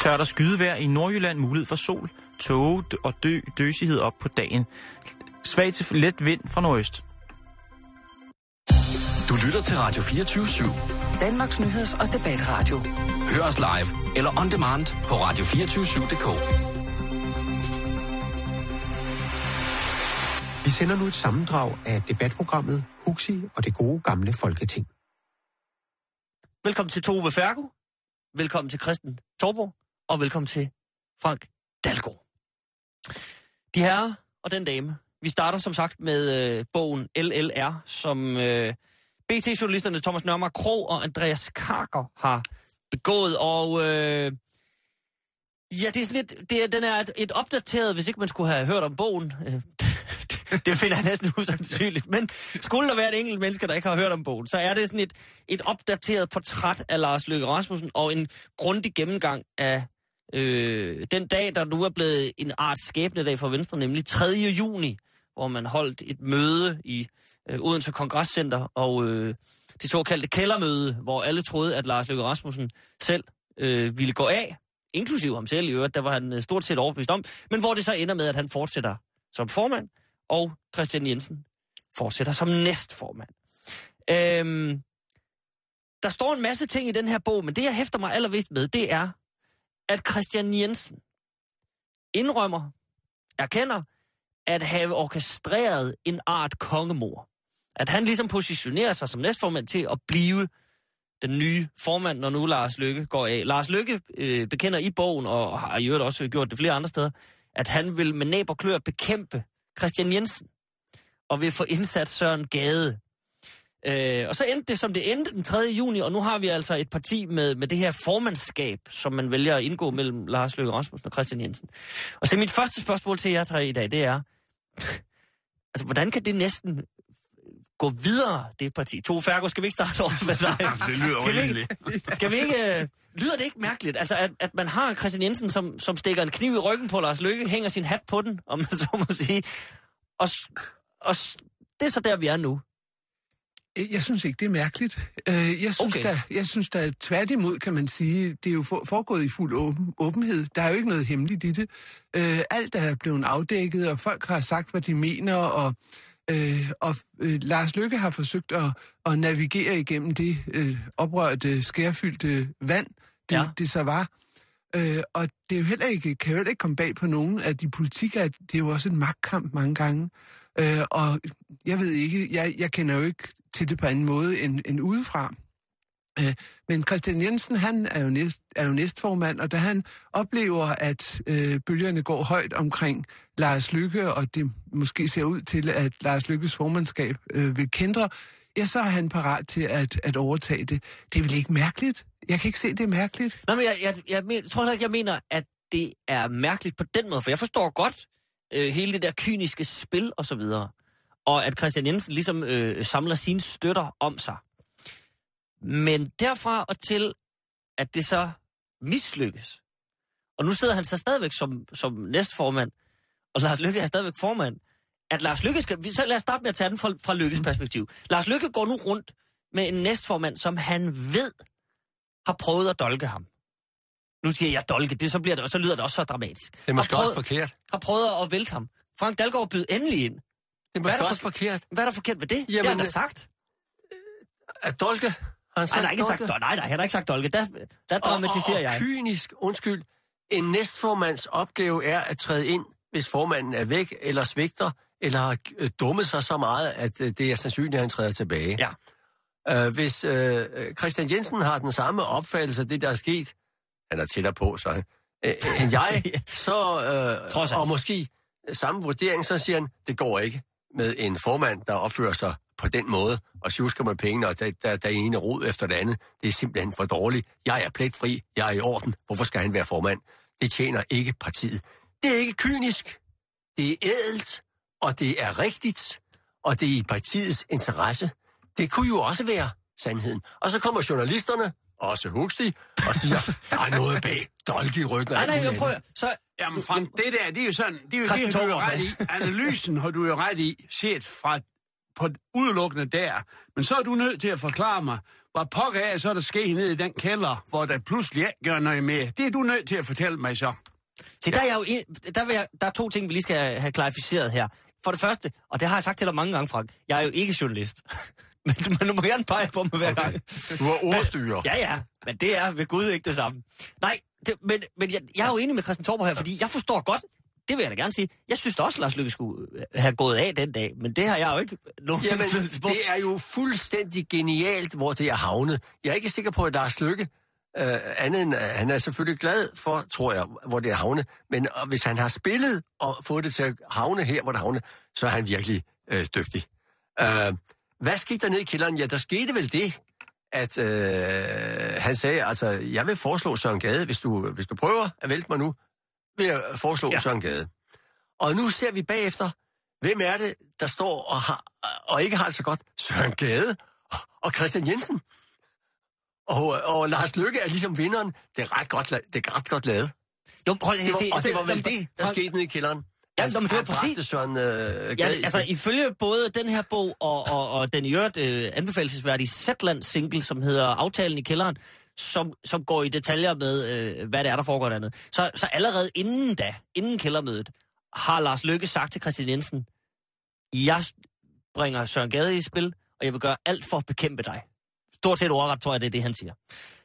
Tørt og skydevejr i Nordjylland, mulighed for sol, tåge og døsighed op på dagen. Svag til let vind fra nordøst. Du lytter til Radio 24/7. Danmarks nyheds- og debatradio. Hør os live eller on demand på radio247.dk. Vi sender nu et sammendrag af debatprogrammet Huxi og det gode gamle Folketing. Velkommen til Tove Fergo, velkommen til Kristen Torborg, og velkommen til Frank Dalgaard. De herrer og den dame, vi starter som sagt med bogen LLR, som BT-journalisterne Thomas Nørmark Krog og Andreas Karker har begået, og ja, det er sådan lidt, den er et opdateret, hvis ikke man skulle have hørt om bogen. Det finder jeg næsten usandsynligt. Men skulle der være et enkelt menneske, der ikke har hørt om bogen, så er det sådan et opdateret portræt af Lars Løkke Rasmussen og en grundig gennemgang af den dag, der nu er blevet en art skæbnedag for Venstre, nemlig 3. juni, hvor man holdt et møde i Odense Kongresscenter, og det såkaldte kældermøde, hvor alle troede, at Lars Løkke Rasmussen selv ville gå af, inklusive ham selv i øvrigt, der var han stort set overbevist om, men hvor det så ender med, at han fortsætter som formand, og Kristian Jensen fortsætter som næstformand. Der står en masse ting i den her bog, men det, jeg hæfter mig allervist med, det er, at Kristian Jensen erkender, at have orkestreret en art kongemor. At han ligesom positionerer sig som næstformand til at blive den nye formand, når nu Lars Løkke går af. Lars Løkke bekender i bogen, og har i øvrigt også gjort det flere andre steder, at han vil med næb og klør bekæmpe Kristian Jensen, og vil få indsat Søren Gade. Og så endte det, som det endte den 3. juni, og nu har vi altså et parti med det her formandskab, som man vælger at indgå mellem Lars Løkke Rasmussen og Kristian Jensen. Og så mit første spørgsmål til jer tre i dag, det er, altså, hvordan kan det næsten gå videre, det parti? Tove Fergo, skal vi ikke starte over med dig? Det lyder ordentligt. Skal vi ikke... Lyder det ikke mærkeligt? Altså, at man har Kristian Jensen, som stikker en kniv i ryggen på Lars Løkke, hænger sin hat på den, om man så må sige. Og det er så der, vi er nu. Jeg synes ikke, det er mærkeligt. Jeg synes da tværtimod, kan man sige, det er jo foregået i fuld åbenhed. Der er jo ikke noget hemmeligt i det. Alt er blevet afdækket, og folk har sagt, hvad de mener, og Lars Løkke har forsøgt at navigere igennem det oprørte, skærfyldte vand, det så var. Og det er jo kan jo heller ikke komme bag på nogen, at i politik det er jo også en magtkamp mange gange. Og jeg ved ikke, jeg kender jo ikke til det på anden måde end udefra. Men Kristian Jensen, han er jo næstformand, og da han oplever, at bølgerne går højt omkring Lars Løkke, og det måske ser ud til, at Lars Løkkes formandskab vil kendre, ja, så er han parat til at overtage det. Det er vel ikke mærkeligt? Jeg kan ikke se, det er mærkeligt. Nej, men jeg tror ikke, jeg mener, at det er mærkeligt på den måde, for jeg forstår godt hele det der kyniske spil og så videre, og at Kristian Jensen ligesom samler sine støtter om sig. Men derfra og til, at det så mislykkes, og nu sidder han så stadigvæk som næstformand, og Lars Løkke er stadigvæk formand, at Lars Løkke så lad os starte med at tage den fra Løkkes perspektiv. Lars Løkke går nu rundt med en næstformand, som han ved har prøvet at dolke ham. Nu siger jeg dolke, så lyder det også så dramatisk. Det er måske også forkert. Har prøvet at vælte ham. Frank Dalgaard byder endelig ind. Det er måske også forkert. Hvad er der forkert ved det? Jamen, det har han da sagt. At dolke? Han har ikke sagt dolke. Nej, han har ikke sagt dolke. Der dramatiserer jeg. Og kynisk, undskyld, en næstformands opgave er at træde ind, hvis formanden er væk, eller svigter, eller har dummet sig så meget, at det er sandsynligt, at han træder tilbage. Ja. Hvis Kristian Jensen har den samme opfattelse af det, der er sket, han er tættere på, så end jeg, så, og måske samme vurdering, så siger han, det går ikke med en formand, der opfører sig på den måde, og sjusker med pengene, og der er ene rod efter det andet. Det er simpelthen for dårligt. Jeg er pletfri, jeg er i orden. Hvorfor skal han være formand? Det tjener ikke partiet. Det er ikke kynisk, det er ædelt, og det er rigtigt, og det er i partiets interesse. Det kunne jo også være sandheden. Og så kommer journalisterne, også Huxi, og siger, der er noget bag dolke i ryggen. Nej, jeg prøver. Så... Jamen, Frank, det der, det er jo sådan, det er jo det, du har ret i. Analysen har du jo ret i, set fra på udelukkende der. Men så er du nødt til at forklare mig, hvad pokker af, så er der sket ned i den kælder, hvor der pludselig ikke gør noget med. Det er du nødt til at fortælle mig så. Så der er 2 ting, vi lige skal have klarificeret her. For det første, og det har jeg sagt til dig mange gange, Frank, jeg er jo ikke journalist. men du må gerne pege på mig hver gang. Du er ordstyrer. Ja, men det er ved Gud ikke det samme. Nej, men jeg er jo enig med Christian Torborg her, fordi jeg forstår godt, det vil jeg da gerne sige. Jeg synes da også, Lars Løkke skulle have gået af den dag, men det har jeg jo ikke nogen indflydelse på. Det er jo fuldstændig genialt, hvor det er havnet. Jeg er ikke sikker på, at Lars Løkke, andet end han er selvfølgelig glad for, tror jeg, hvor det er havnet. Men hvis han har spillet og fået det til at havne her, hvor det havne, så er han virkelig dygtig. Hvad skete der nede i kælderen? Ja, der skete vel det, at han sagde, altså, jeg vil foreslå Søren Gade, hvis du prøver at vælte mig nu, vil jeg foreslå Søren Gade. Og nu ser vi bagefter, hvem er det, der står og ikke har det så godt? Søren Gade og Christian Jensen. Og Lars Løkke er ligesom vinderen. Det er ret godt lavet. Jo, hold, det var vel det, der skete nede i kælderen. Ja, det var præcis. Søren Gade. Ja, altså ifølge både den her bog og den i øvrigt anbefalelsesværdige Zetland-single, som hedder Aftalen i kælderen, som går i detaljer med, hvad det er, der foregår dernede. Så allerede inden kældermødet, har Lars Løkke sagt til Christian Jensen, jeg bringer Søren Gade i spil, og jeg vil gøre alt for at bekæmpe dig. Stort set ordret, tror jeg, det er det, han siger.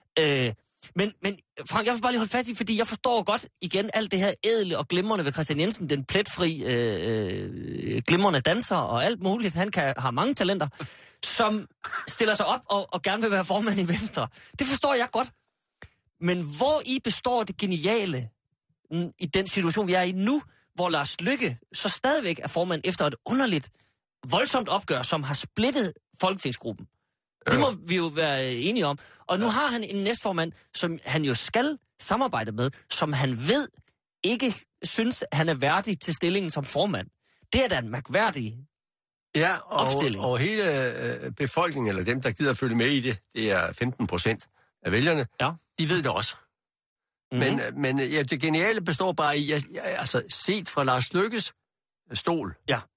Men Frank, jeg vil bare lige holde fast i, fordi jeg forstår godt igen alt det her ædle og glimrende ved Christian Jensen, den pletfri, glimrende danser og alt muligt. Han har mange talenter, som stiller sig op og gerne vil være formand i Venstre. Det forstår jeg godt. Men hvor i består det geniale i den situation, vi er i nu, hvor Lars Løkke så stadigvæk er formand efter et underligt, voldsomt opgør, som har splittet folketingsgruppen? Det må vi jo være enige om. Og nu har han en næstformand, som han jo skal samarbejde med, som han ved ikke synes, han er værdig til stillingen som formand. Det er da en mærkværdig opstilling. Og hele befolkningen, eller dem, der gider at følge med i det er 15% af vælgerne, de ved det også. Mm-hmm. Men det geniale består bare i, altså set fra Lars Løkkes stol,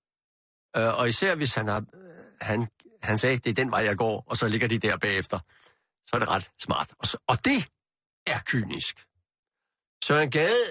og især hvis han sagde, det er den vej, jeg går, og så ligger de der bagefter. Så er det ret smart. Og det er kynisk. Søren Gade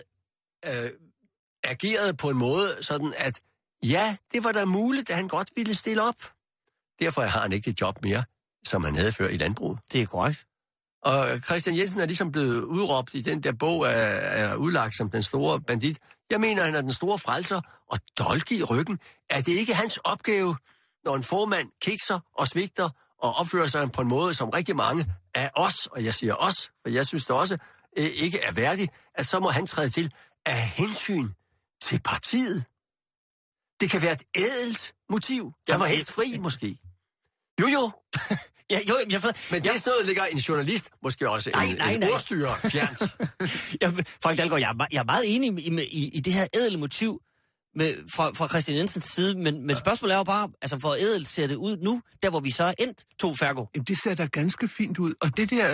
agerede på en måde sådan, at ja, det var da muligt, at han godt ville stille op. Derfor har han ikke et job mere, som han havde før i landbruget. Det er korrekt. Og Christian Jensen er ligesom blevet udråbt i den der bog, er udlagt som den store bandit. Jeg mener, han er den store frelser, og dolke i ryggen. Er det ikke hans opgave, når en formand kikser og svigter og opfører sig på en måde, som rigtig mange af os, og jeg siger os, for jeg synes det også, ikke er værdigt, at så må han træde til af hensyn til partiet. Det kan være et ædelt motiv. Jeg var helst fri, måske. Jo. Ja, jo, jeg ved. Men det sted ligger en journalist, måske også en ordstyrer fjernt. Frank Dalgaard, jeg er meget enig i det her ædle motiv fra Christian Jensens side, men spørgsmålet er jo bare, altså hvor ædelt ser det ud nu, der hvor vi så er endt, to Fergo? Jamen, det ser da ganske fint ud, og det der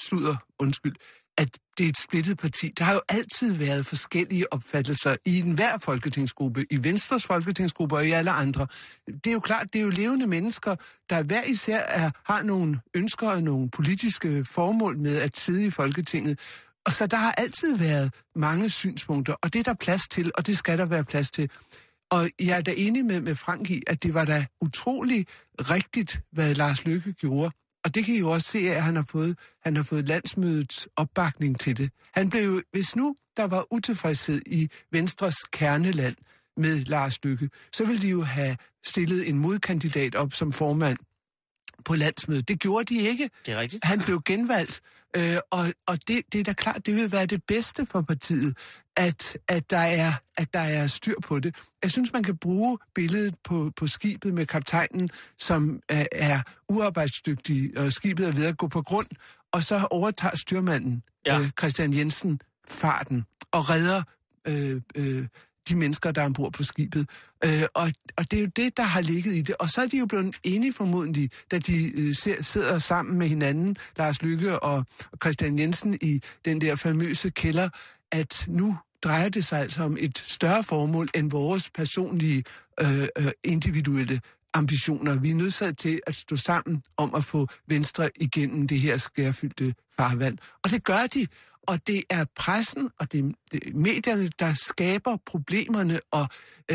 at det er et splittet parti. Der har jo altid været forskellige opfattelser i enhver folketingsgruppe, i Venstres folketingsgruppe og i alle andre. Det er jo klart, det er jo levende mennesker, der hver især har nogle ønsker og nogle politiske formål med at sidde i Folketinget. Og så der har altid været mange synspunkter, og det er der plads til, og det skal der være plads til. Og jeg er da enig med Frank i, at det var da utrolig rigtigt, hvad Lars Løkke gjorde. Og det kan I jo også se, at han har fået landsmødets opbakning til det. Han blev jo, hvis nu der var utilfredshed i Venstres kerneland med Lars Løkke, så ville de jo have stillet en modkandidat op som formand på landsmødet. Det gjorde de ikke. Det er rigtigt. Han blev genvalgt. Og det er da klart, det vil være det bedste for partiet, at der er styr på det. Jeg synes, man kan bruge billedet på skibet med kaptajnen, som er uarbejdsdygtig, og skibet er ved at gå på grund, og så overtager styrmanden, Christian Jensen, farten og redder de mennesker, der er ombord på skibet. Og det er jo det, der har ligget i det. Og så er de jo blevet enige formodentlig, da de sidder sammen med hinanden, Lars Løkke og Christian Jensen, i den der famøse kælder, at nu drejer det sig altså om et større formål end vores personlige, individuelle ambitioner. Vi er nødsaget til at stå sammen om at få Venstre igennem det her skærfyldte farvand. Og det gør de. Og det er pressen og det er medierne, der skaber problemerne og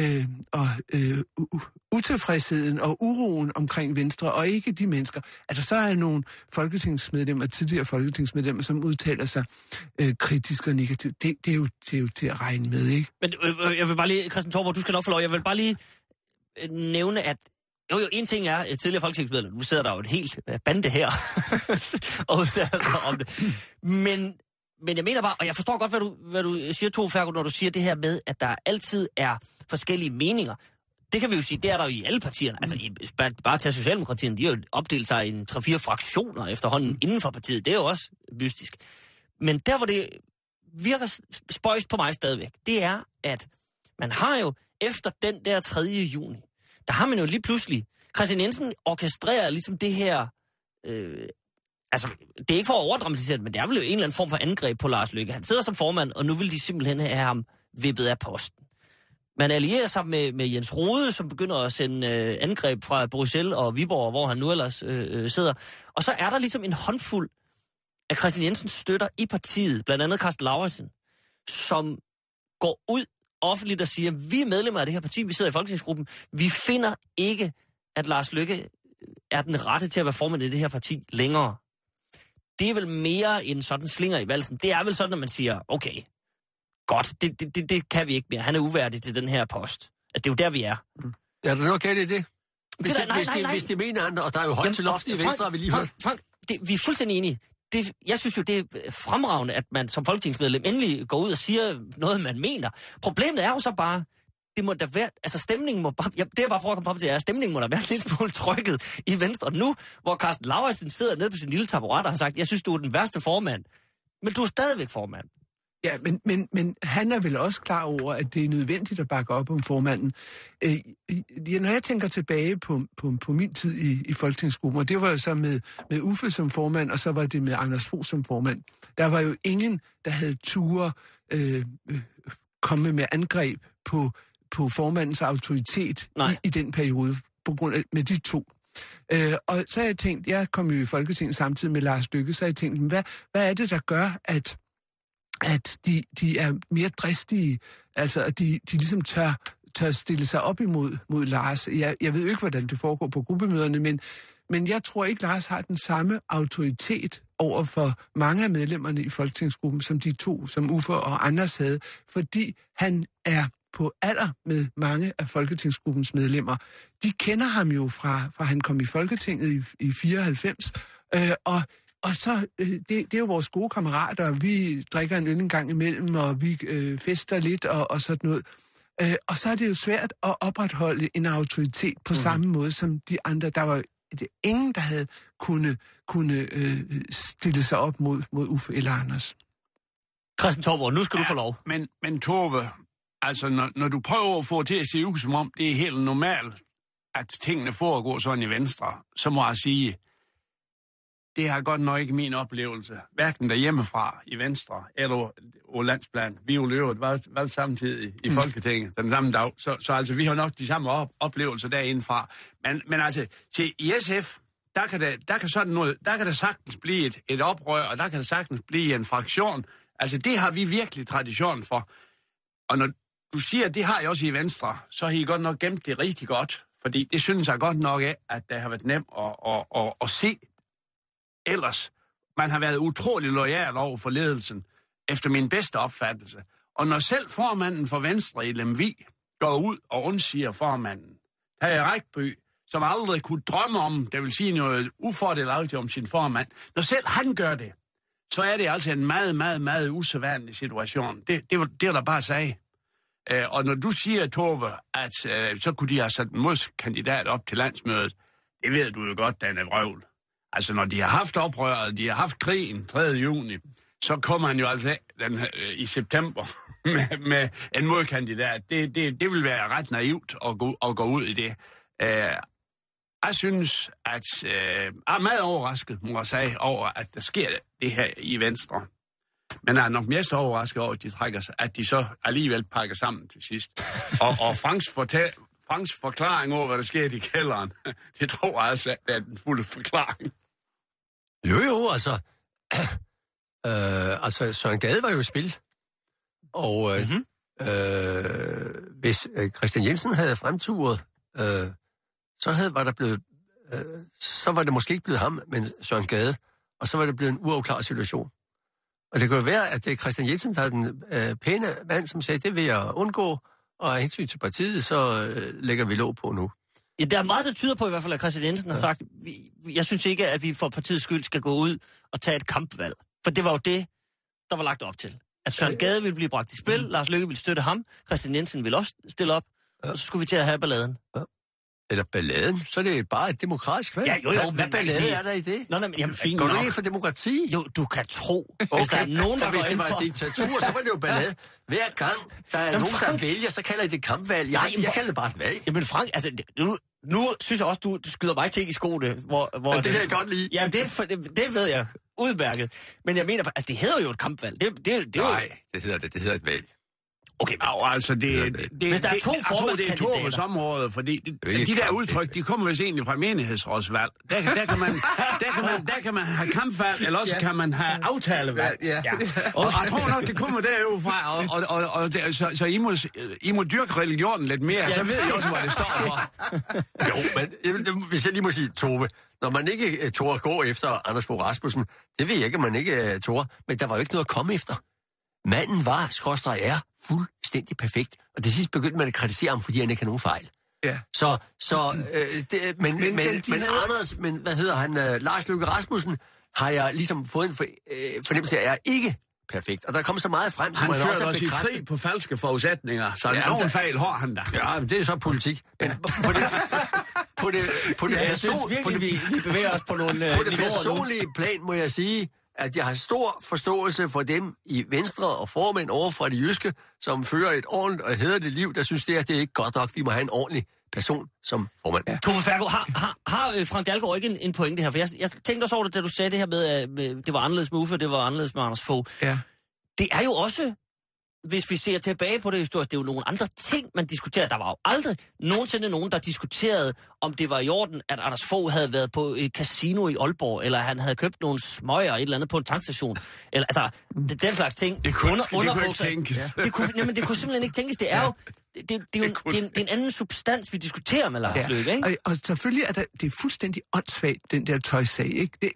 utilfredsheden og uroen omkring Venstre, og ikke de mennesker. At der så er nogle folketingsmedlemmer, tidligere folketingsmedlemmer, som udtaler sig kritisk og negativt, det er jo til at regne med, ikke? Men jeg vil bare lige, Christian Thorborg, du skal nok få lov, jeg vil bare lige nævne, at jo, en ting er, et tidligere folketingsmedlem, nu sidder der jo et helt bande her, og udtaler om det. Men jeg mener bare, og jeg forstår godt, hvad du siger, Tove Fergo, når du siger det her med, at der altid er forskellige meninger. Det kan vi jo sige, det er der jo i alle partierne. Altså, bare til Socialdemokratiet, de har jo opdelt sig i 3-4 fraktioner efterhånden inden for partiet. Det er jo også mystisk. Men der, hvor det virker spøjst på mig stadigvæk, det er, at man har jo efter den der 3. juni, der har man jo lige pludselig, Christian Jensen orkestrerer ligesom det her... Altså, det er ikke for at overdramatisere det, men det er vel jo en eller anden form for angreb på Lars Løkke. Han sidder som formand, og nu vil de simpelthen have ham vippet af posten. Man allierer sig med Jens Rohde, som begynder at sende angreb fra Bruxelles og Viborg, hvor han nu ellers sidder. Og så er der ligesom en håndfuld af Christian Jensens støtter i partiet, blandt andet Karsten Lauritzen, som går ud offentligt og siger, vi er medlemmer af det her parti, vi sidder i folketingsgruppen, vi finder ikke, at Lars Løkke er den rette til at være formand i det her parti længere. Det er vel mere en sådan slinger i valsen. Det er vel sådan, at man siger, okay, godt, det kan vi ikke mere. Han er uværdig til den her post. Altså, det er jo der, vi er. Ja, der er noget galt i det. Hvis de mener andre, og der er jo højt til loft i Venstre, har vi lige hørt. Frank, vi er fuldstændig enige. Jeg synes jo, det er fremragende, at man som folketingsmedlem endelig går ud og siger noget, man mener. Problemet er jo så bare, det må da være, altså stemningen må bare, det jeg bare prøver at komme frem til, er, at stemningen må da være lidt smule trykket i Venstre nu, hvor Karsten Lauritzen sidder nede på sin lille taburet og har sagt, jeg synes, du er den værste formand. Men du er stadigvæk formand. Ja, men han er vel også klar over, at det er nødvendigt at bakke op om formanden. Når jeg tænker tilbage på min tid i folketingsgruppen, og det var jo så med Uffe som formand, og så var det med Anders Fogh som formand, der var jo ingen, der havde ture komme med angreb på formandens autoritet i den periode, på grund af med de to. Og så har jeg tænkt, jeg kom jo i Folketinget samtidig med Lars Løkke, så har jeg tænkt, hvad er det, der gør, at de er mere dristige, altså at de ligesom tør stille sig op imod Lars. Jeg ved jo ikke, hvordan det foregår på gruppemøderne, men jeg tror ikke, Lars har den samme autoritet over for mange af medlemmerne i Folketingsgruppen, som de to, som Uffe og Anders havde, fordi han er på alder med mange af Folketingsgruppens medlemmer. De kender ham jo fra han kom i Folketinget i 94, og så, det er jo vores gode kammerater, og vi drikker en øl en gang imellem, og vi fester lidt og sådan noget. Og så er det jo svært at opretholde en autoritet på samme måde som de andre. Der var ingen, der havde kunne stille sig op mod Uffe eller Anders. Christian Thorborg, nu skal du få lov. Men Tove, altså når du prøver at få det til at se ud som om, det er helt normalt, at tingene foregår sådan i Venstre, så må jeg sige, det har godt nok ikke min oplevelse. Hverken derhjemmefra i Venstre eller på landsplan. Vi jo løbet valgt samtidig i Folketinget den samme dag. Så altså, vi har nok de samme oplevelser derindefra. Men altså, til i SF, der kan sådan noget, der kan der sagtens blive et oprør, og der kan der sagtens blive en fraktion. Altså, det har vi virkelig tradition for. Og når du siger, at det har I også i Venstre, så har I godt nok gemt det rigtig godt. Fordi det synes jeg godt nok af, at det har været nemt at se. Ellers, man har været utrolig loyal over for ledelsen, efter min bedste opfattelse. Og når selv formanden for Venstre i Lemvig går ud og undsiger formanden, Tage Rækby, som aldrig kunne drømme om, det vil sige noget ufordelagtigt om sin formand, når selv han gør det, så er det altså en meget, meget, meget usædvanlig situation. Det er der bare at sige. Og når du siger, Tove, at så kunne de have sat en modkandidat op til landsmødet, det ved du jo godt, den er vrøvl. Altså, når de har haft oprøret, de har haft krigen 3. juni, så kommer han jo altså i september med en modkandidat. Det vil være ret naivt at gå ud i det. Jeg synes, at jeg er meget overrasket, må jeg sige, over, at der sker det her i Venstre. Men jeg er nok mest overrasket over, at de så alligevel pakker sammen til sidst. Og Franks Franks forklaring over, hvad der skete i kælderen, det tror jeg altså er den fulde forklaring. Jo, altså... altså, Søren Gade var jo i spil. Og hvis Christian Jensen havde fremturet, så var det måske ikke blevet ham, men Søren Gade. Og så var det blevet en uafklaret situation. Og det kan jo være, at det er Christian Jensen, der er den pæne mand, som sagde, det vil jeg undgå, og af hensyn til partiet, så lægger vi låg på nu. Ja, der er meget, der tyder på i hvert fald, at Christian Jensen har sagt, jeg synes ikke, at vi for partiets skyld skal gå ud og tage et kampvalg. For det var jo det, der var lagt op til. At Søren Gade ville blive bragt i spil, Lars Løkke ville støtte ham, Christian Jensen ville også stille op, og så skulle vi til at have balladen. Ja. Eller balladen, så er det bare et demokratisk valg. Ja, jo, hvad ballade er der i det? Nå, men, jamen, går du ikke for demokrati? Jo, du kan tro. Okay, hvis der er nogen, der hvis går det var for... et diktatur, så var det jo ballade. Hver gang der er nogen, der vælger, så kalder I det kampvalg. Jeg kalder det bare et valg. Jamen Frank, altså, nu synes jeg også, du skyder mig ting i skoene, hvor det kan jeg godt lide. Ja, det ved jeg udmærket. Men jeg mener, altså, det hedder jo et kampvalg. Nej, det hedder et valg. Okay, men altså hvis der er to formandskandidater... Det er to områder, fordi de der udtryk, de kommer vist egentlig fra menighedsrådsvalg. Der kan man have kampvalg, eller også kan man have aftalevalg. Ja. Og jeg tror nok, det kommer derudfra, så I må dyrke religionen lidt mere, så ved I også, hvad det står for. Jo, men hvis jeg lige må sige, Tove, når man ikke tør gå efter Anders Fogh Rasmussen, det ved jeg ikke, at man ikke tør, men der var jo ikke noget at komme efter. Manden er fuldstændig perfekt, og til sidst begyndte man at kritisere ham, fordi han ikke har nogen fejl. Ja. Men Anders, hvad hedder han, Lars Løkke Rasmussen, har jeg ligesom fået en fornemmelse af, at jeg er ikke perfekt. Og der kommer så meget frem, som han også er bekræftet. Han krig på falske forudsætninger, så nogen fejl har han da. Ja, men det er så politik. Men på det personlige plan må jeg sige, at jeg har stor forståelse for dem i Venstre og formænd over fra de jyske, som fører et ordentligt og hæderligt liv, der synes, det er ikke godt nok. Vi må have en ordentlig person som formand. Ja. Tove Fergo, har Frank Dalgaard ikke en pointe her? For jeg tænkte også over det, da du sagde det her med, at det var anderledes med Uffe, det var anderledes med Anders Fogh. Ja. Det er jo også, hvis vi ser tilbage på det historisk, det er jo nogle andre ting, man diskuterer. Der var jo aldrig nogensinde nogen, der diskuterede, om det var i orden, at Anders Fogh havde været på et casino i Aalborg, eller han havde købt nogle smøger et eller andet på en tankstation. Eller, altså, den slags ting. Det kunne ikke tænkes. Ja. Det kunne simpelthen ikke tænkes. Det er jo... Det er en anden substans, vi diskuterer med Lars Løkke, ikke? Og selvfølgelig er det er fuldstændig åndssvagt, den der tøjsag, ikke?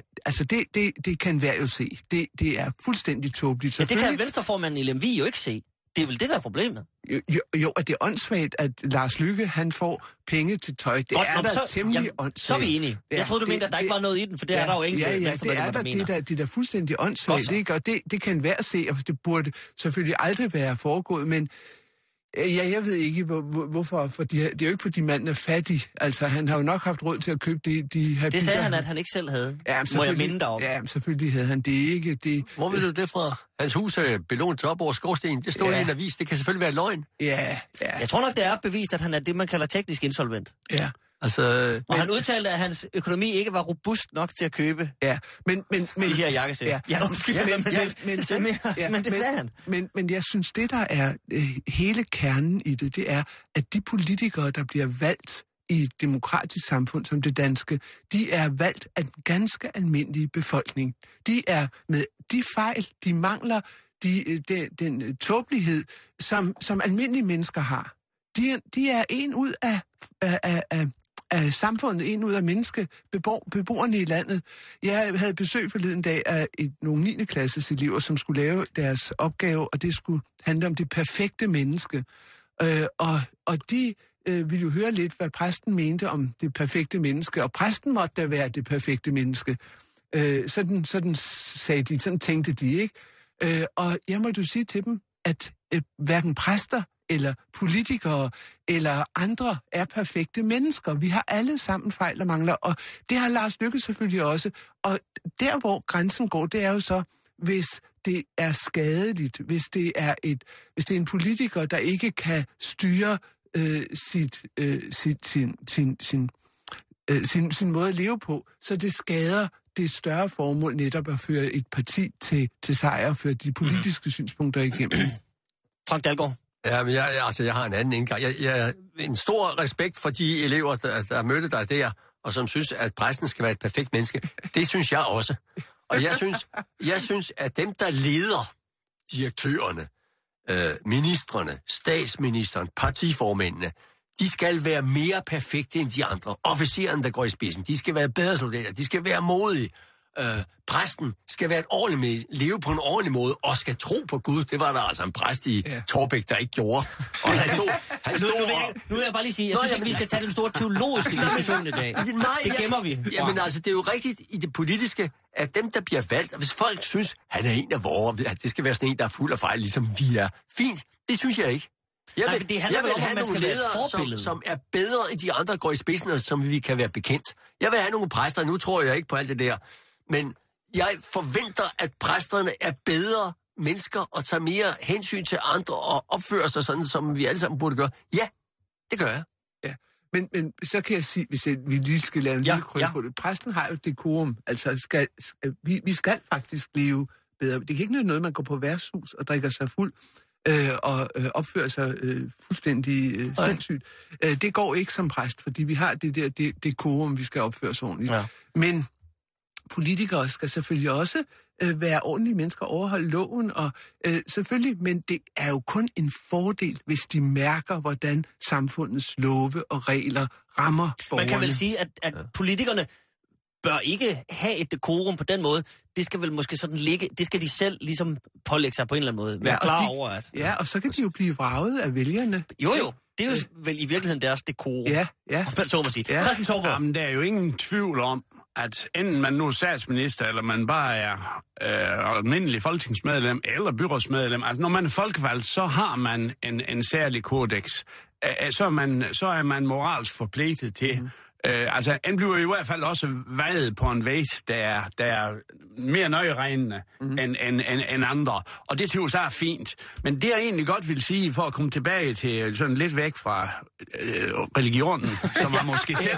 Det kan enhver jo se. Det er fuldstændig tåbeligt. Ja, det kan venstreformanden i Lemvig jo ikke se. Det er vel det, der er problemet. Jo, at det er åndssvagt, at Lars Løkke, han får penge til tøj. Det er da temmelig åndssvagt. Så er vi enige. Jeg troede, du mente, at der ikke var noget i den, for det er der jo ingen venstremedlemmer, der mener. Det er da fuldstændig åndssvagt, ikke? Og det kan enhver se, og det burde selvfølgelig aldrig være foregået, men ja, jeg ved ikke, hvorfor. For det er jo ikke, fordi manden er fattig. Altså, han har jo nok haft råd til at købe de her Det sagde han, at han ikke selv havde. Ja, må jeg minde dig om? Ja, selvfølgelig havde han det ikke. Hvor ved du det fra? Hans hus er belånt op over skorsten. Det står i en avis. Det kan selvfølgelig være løgn. Ja. Jeg tror nok, det er bevist, at han er det, man kalder teknisk insolvent. Ja. Og han udtalte, at hans økonomi ikke var robust nok til at købe men de her jakkesæt. Men det sagde han. Men jeg synes, det der er hele kernen i det er, at de politikere, der bliver valgt i et demokratisk samfund som det danske, de er valgt af den ganske almindelige befolkning. De er med de fejl, de mangler, den tåbelighed, som almindelige mennesker har. De er en ud af samfundet, en ud af beboerne i landet. Jeg havde besøg forleden dag af nogle 9. klasses elever, som skulle lave deres opgave, og det skulle handle om det perfekte menneske. Og de ville jo høre lidt, hvad præsten mente om det perfekte menneske, og præsten måtte da være det perfekte menneske. Sådan sagde de, sådan tænkte de, ikke? Og jeg må jo sige til dem, at hverken præster eller politikere eller andre er perfekte mennesker. Vi har alle sammen fejl og mangler, og det har Lars Løkke selvfølgelig også. Og der, hvor grænsen går, det er jo så, hvis det er skadeligt, hvis det er en politiker, der ikke kan styre sin måde at leve på, så det skader det større formål netop at føre et parti til sejr og føre de politiske synspunkter igennem. Frank Dalgaard, Ja, men jeg har en anden indgang. Jeg en stor respekt for de elever, der mødte dig der, og som synes, at præsten skal være et perfekt menneske. Det synes jeg også. Og jeg synes, at dem, der leder direktørerne, ministrene, statsministeren, partiformændene, de skal være mere perfekte end de andre. Officererne, der går i spidsen, de skal være bedre soldater, de skal være modige. Præsten skal være leve på en ordentlig måde, og skal tro på Gud. Det var der altså en præst i Torbæk, der ikke gjorde. Og han stod nu vil jeg bare lige sige, jeg synes, at vi skal tage den store teologiske diskussion i dag. Det gemmer vi. Jamen altså, det er jo rigtigt i det politiske, at dem, der bliver valgt, hvis folk synes, han er en af vores, at det skal være sådan en, der er fuld af fejl, ligesom vi er. Fint, det synes jeg ikke. Jeg vil have nogle ledere, som er bedre end de andre, går i spidsen, og som vi kan være bekendt. Jeg vil have nogle præster, nu tror jeg ikke på alt det der, men jeg forventer, at præsterne er bedre mennesker og tager mere hensyn til andre og opfører sig sådan, som vi alle sammen burde gøre. Ja, det gør jeg. Ja, men så kan jeg sige, hvis vi lige skal lave en lille krølle på det. Præsten har jo dekorum. Altså, vi skal faktisk leve bedre. Det kan ikke nytte noget, man går på værtshus og drikker sig fuld og opfører sig fuldstændig sindssygt. Det går ikke som præst, fordi vi har det der dekorum, vi skal opføre os ordentligt. Ja. Men politikere skal selvfølgelig også være ordentlige mennesker, overholde loven, og selvfølgelig, men det er jo kun en fordel, hvis de mærker, hvordan samfundets love og regler rammer borgerne. Man kan vel sige, at politikerne bør ikke have et dekorum på den måde. Det skal vel måske sådan ligge, det skal de selv ligesom pålægge sig på en eller anden måde. Være klar over, at... Ja, og så kan de jo blive vraget af vælgerne. Jo. Det er jo vel i virkeligheden deres dekorum. Ja. Så må man sige. Christian Torborg. Jamen, der er jo ingen tvivl om, at enten man nu er statsminister, eller man bare er almindelig folketingsmedlem, eller byrådsmedlem, altså når man er folkevalgt, så har man en særlig kodex. Så er man moralsk forpligtet til... Altså, en bliver i hvert fald også vejet på en vægt, der er mere nøjeregnende end andre. Og det synes jeg er fint. Men det jeg egentlig godt vil sige, for at komme tilbage til sådan lidt væk fra religionen, som man måske selv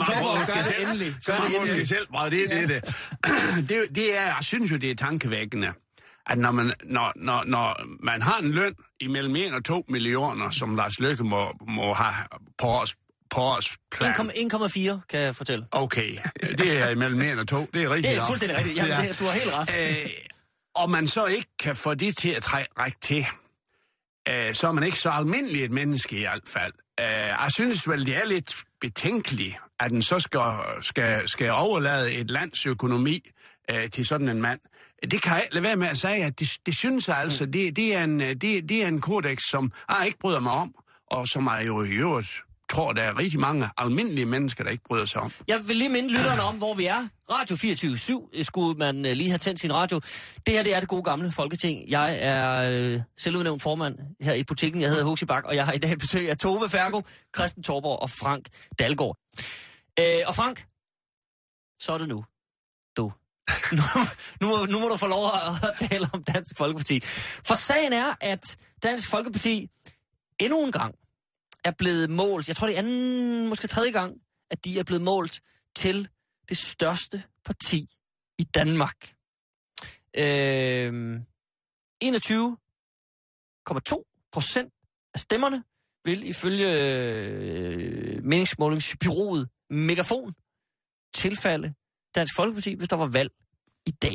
det er, jeg synes jo, det er tankevækkende, at når man har en løn imellem 1 og 2 millioner, som Lars Løkke må have på års plan. 1,4 kan jeg fortælle. Okay, det er imellem 1 og 2, det er rigtigt. Det er fuldstændig rigtigt, jamen, ja. Du har helt ret. Og man så ikke kan få det til at række til, så er man ikke så almindelig et menneske i hvert fald. Jeg synes vel, det er lidt betænkeligt, at den så skal overlade et lands økonomi til sådan en mand. Det kan jeg ikke lade være med at sige, at det synes jeg altså, det er en kodex, som jeg ikke bryder mig om, og som jeg jo i øvrigt tror, der er rigtig mange almindelige mennesker, der ikke bryder sig om. Jeg vil lige minde lytterne om, hvor vi er. Radio 24/7 skulle man lige have tændt sin radio. Det her, det er det gode gamle Folketing. Jeg er selvudnævnt formand her i butikken. Jeg hedder Huxi Bak, og jeg har i dag besøg af Tove Fergo, Christian Torborg og Frank Dalgaard. Og Frank, så er det nu. Nu må du få lov at tale om Dansk Folkeparti. For sagen er, at Dansk Folkeparti endnu en gang er blevet målt, jeg tror det er måske 3. gang, at de er blevet målt til det største parti i Danmark. 21,2% af stemmerne vil ifølge meningsmålingsbureauet Megafon tilfalde Dansk Folkeparti, hvis der var valg i dag.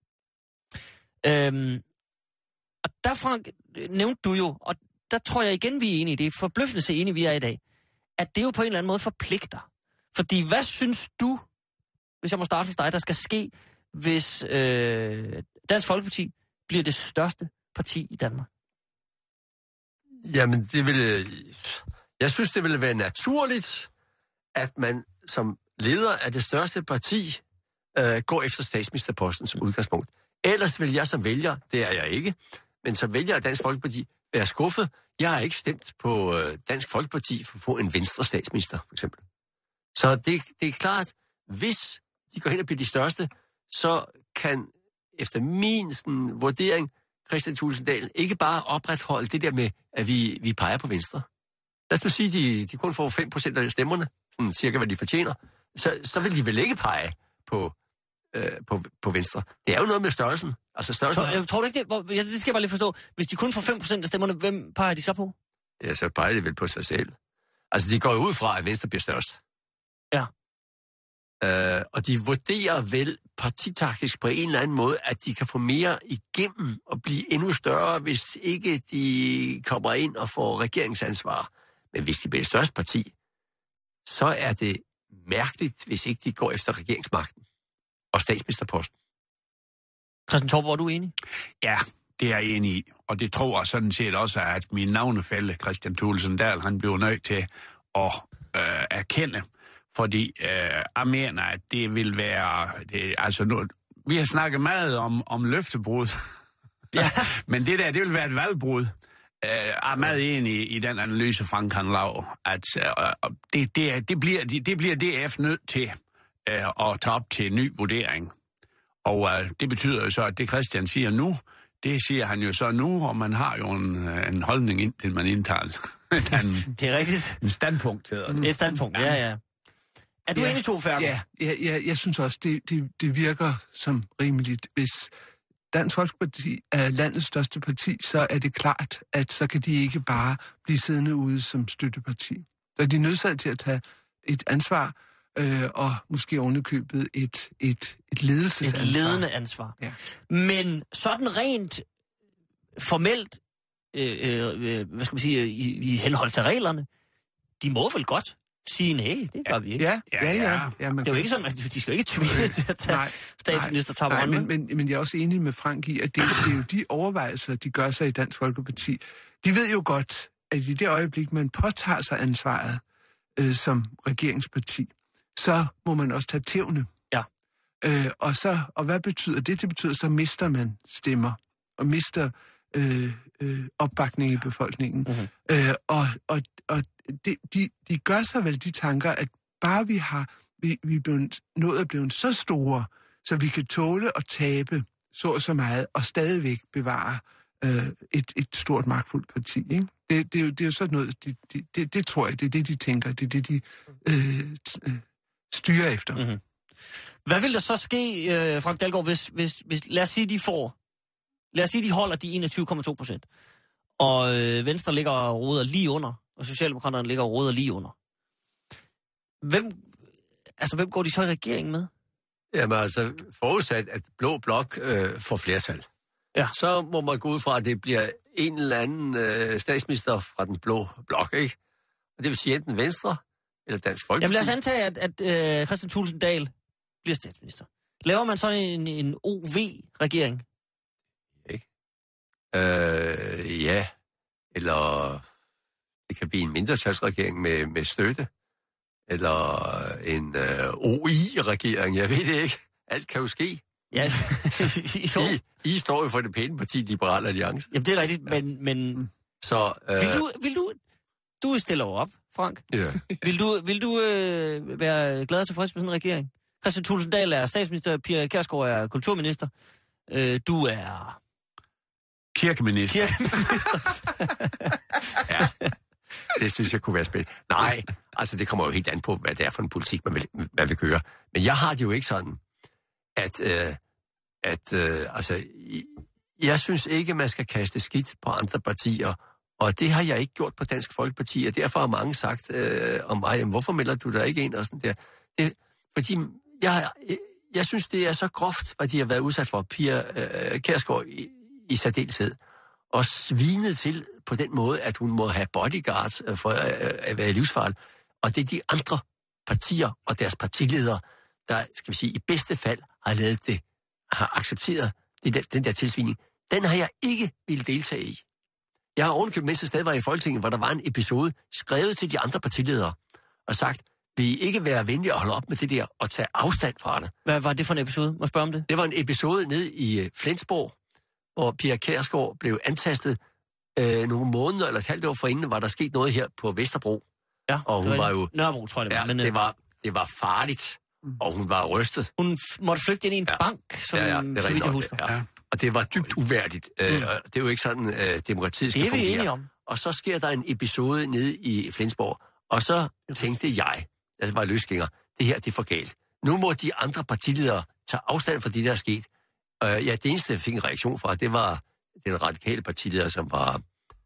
Og der, Frank, nævnte du jo, og der tror jeg igen, vi er enige, det er forbløffende så enige, vi er i dag, at det jo på en eller anden måde forpligter. Fordi hvad synes du, hvis jeg må starte hos dig, der skal ske, hvis Dansk Folkeparti bliver det største parti i Danmark? Jamen, jeg synes, det ville være naturligt, at man som leder af det største parti går efter statsministerposten som udgangspunkt. Ellers vil jeg som vælger, det er jeg ikke, men som vælger af Dansk Folkeparti, være skuffet. Jeg har ikke stemt på Dansk Folkeparti for at få en venstre statsminister, for eksempel. Så det er klart, hvis de går hen og bliver de største, så kan efter min vurdering Kristian Thulesen Dahl ikke bare opretholde det der med, at vi peger på venstre. Lad os nu sige, at de kun får 5% af stemmerne, sådan cirka hvad de fortjener. Så vil de vel ikke pege på på Venstre. Det er jo noget med størrelsen. Altså størrelsen... Så, tror du ikke det? Det skal jeg bare lige forstå. Hvis de kun får 5% af stemmerne, hvem peger de så på? Ja, så peger de vel på sig selv. Altså, de går jo ud fra, at Venstre bliver størst. Ja. Og de vurderer vel partitaktisk på en eller anden måde, at de kan få mere igennem og blive endnu større, hvis ikke de kommer ind og får regeringsansvar. Men hvis de bliver det største parti, så er det mærkeligt, hvis ikke de går efter regeringsmagten og statsministerposten. Christian Torp, er du enig? Ja, det er jeg enig i. Og det tror jeg sådan set også, at min navnefælle, Christian Thulesen Dahl, han bliver nødt til at erkende. Fordi jeg mener, at det vil være... vi har snakket meget om løftebrud. Ja. Men det vil være et valgbrud. Jeg er meget enig i den analyse, Frank han laver, at det bliver DF nødt til at tage op til en ny vurdering. Og det betyder jo så, at det Christian siger nu, det siger han jo så nu, og man har jo en holdning indtil man indtager det er rigtigt. En standpunkt hedder det. Et standpunkt, ja. Er du enig, to færger? Ja, jeg synes også, det virker som rimeligt. Hvis Dansk Folkeparti er landets største parti, så er det klart, at så kan de ikke bare blive siddende ude som støtteparti. Så de er nødsaget til at tage et ansvar, og måske ovenikøbet et ledelsesansvar. Et ledende ansvar. Ja. Men sådan rent formelt, hvad skal man sige, i henhold til reglerne, de må vel godt sige, nej, det gør vi ikke. Ja. Det er jo ikke sådan, at de skal jo ikke tvinges til at tage statsministertaberen. Men jeg er også enig med Frank i, at det er jo de overvejelser, de gør sig i Dansk Folkeparti. De ved jo godt, at i det øjeblik, man påtager sig ansvaret som regeringsparti, så må man også tage tævne. Ja. Og hvad betyder det? Det betyder, så mister man stemmer, og mister opbakning i befolkningen. Mm-hmm. De gør sig vel de tanker, at bare vi er blevet nået at blive så store, så vi kan tåle at tabe så meget, og stadigvæk bevare et stort magtfuldt parti, ikke? Det er jo sådan noget, det tror jeg, det er det, de tænker, det er det, de styrer efter. Mm-hmm. Hvad vil der så ske, Frank Dalgaard, hvis lad os sige, de holder de 21,2%, og Venstre ligger og roder lige under, og Socialdemokraterne ligger og roder lige under. Hvem går de så i regeringen med? Jamen altså, forudsat, at Blå Blok får flertal. Ja. Så må man gå ud fra, at det bliver en eller anden statsminister fra den Blå Blok, ikke? Og det vil sige enten Venstre eller Dansk Folkeparti. Jamen lad os antage, at Christian Thulesen Dahl bliver statsminister. Laver man så en OV-regering? Ikke? Ja. Eller det kan blive en mindretalsregering med støtte. Eller en OI-regering, jeg ved det ikke. Alt kan jo ske. Ja. I står jo for det pæne parti, Liberal Alliance. Jamen, det er rigtigt, men... Så, du stiller jo op, Frank. Ja. Vil du være glad og tilfreds med sådan en regering? Christian Thulesen Dahl er statsminister, Pia Kjærsgaard er kulturminister. Du er... Kirkeminister. Ja, det synes jeg kunne være spændende. Nej, altså det kommer jo helt an på, hvad det er for en politik, man vil køre. Men jeg har det jo ikke sådan, jeg synes ikke, man skal kaste skidt på andre partier, og det har jeg ikke gjort på Dansk Folkeparti, og derfor har mange sagt om mig, hvorfor melder du der ikke ind og sådan der. Fordi jeg synes, det er så groft, hvad de har været udsat for, Pia Kjærsgaard i særdeleshed, og svinet til på den måde, at hun må have bodyguards for at være livsfarlig. Og det er de andre partier og deres partiledere, der, skal vi sige, i bedste fald har accepteret den der tilsvining. Den har jeg ikke ville deltage i. Jeg har ovenikøbet, mens jeg stadig var i Folketinget, hvor der var en episode skrevet til de andre partiledere og sagt, vil I ikke være venlige at holde op med det der og tage afstand fra det? Hvad var det for en episode? Må jeg spørge om det? Det var en episode nede i Flensborg, hvor Pia Kjærsgaard blev antastet nogle måneder eller et halvt år forinden, var der sket noget her på Vesterbro. Ja, og hun var jo... Nørrebro, tror jeg det var. Ja, men, det var farligt, og hun var rystet. Hun måtte flygte ind i en bank, som så vidt jeg husker. Ja. Og det var dybt uværdigt. Det er jo ikke sådan, demokratiet skal fungere. Det er vi enige om. Og så sker der en episode nede i Flensborg, og så tænkte jeg var løsgænger, det her, det er for galt. Nu må de andre partiledere tager afstand fra det, der er sket. Det eneste, jeg fik en reaktion fra, det var den radikale partileder, som var...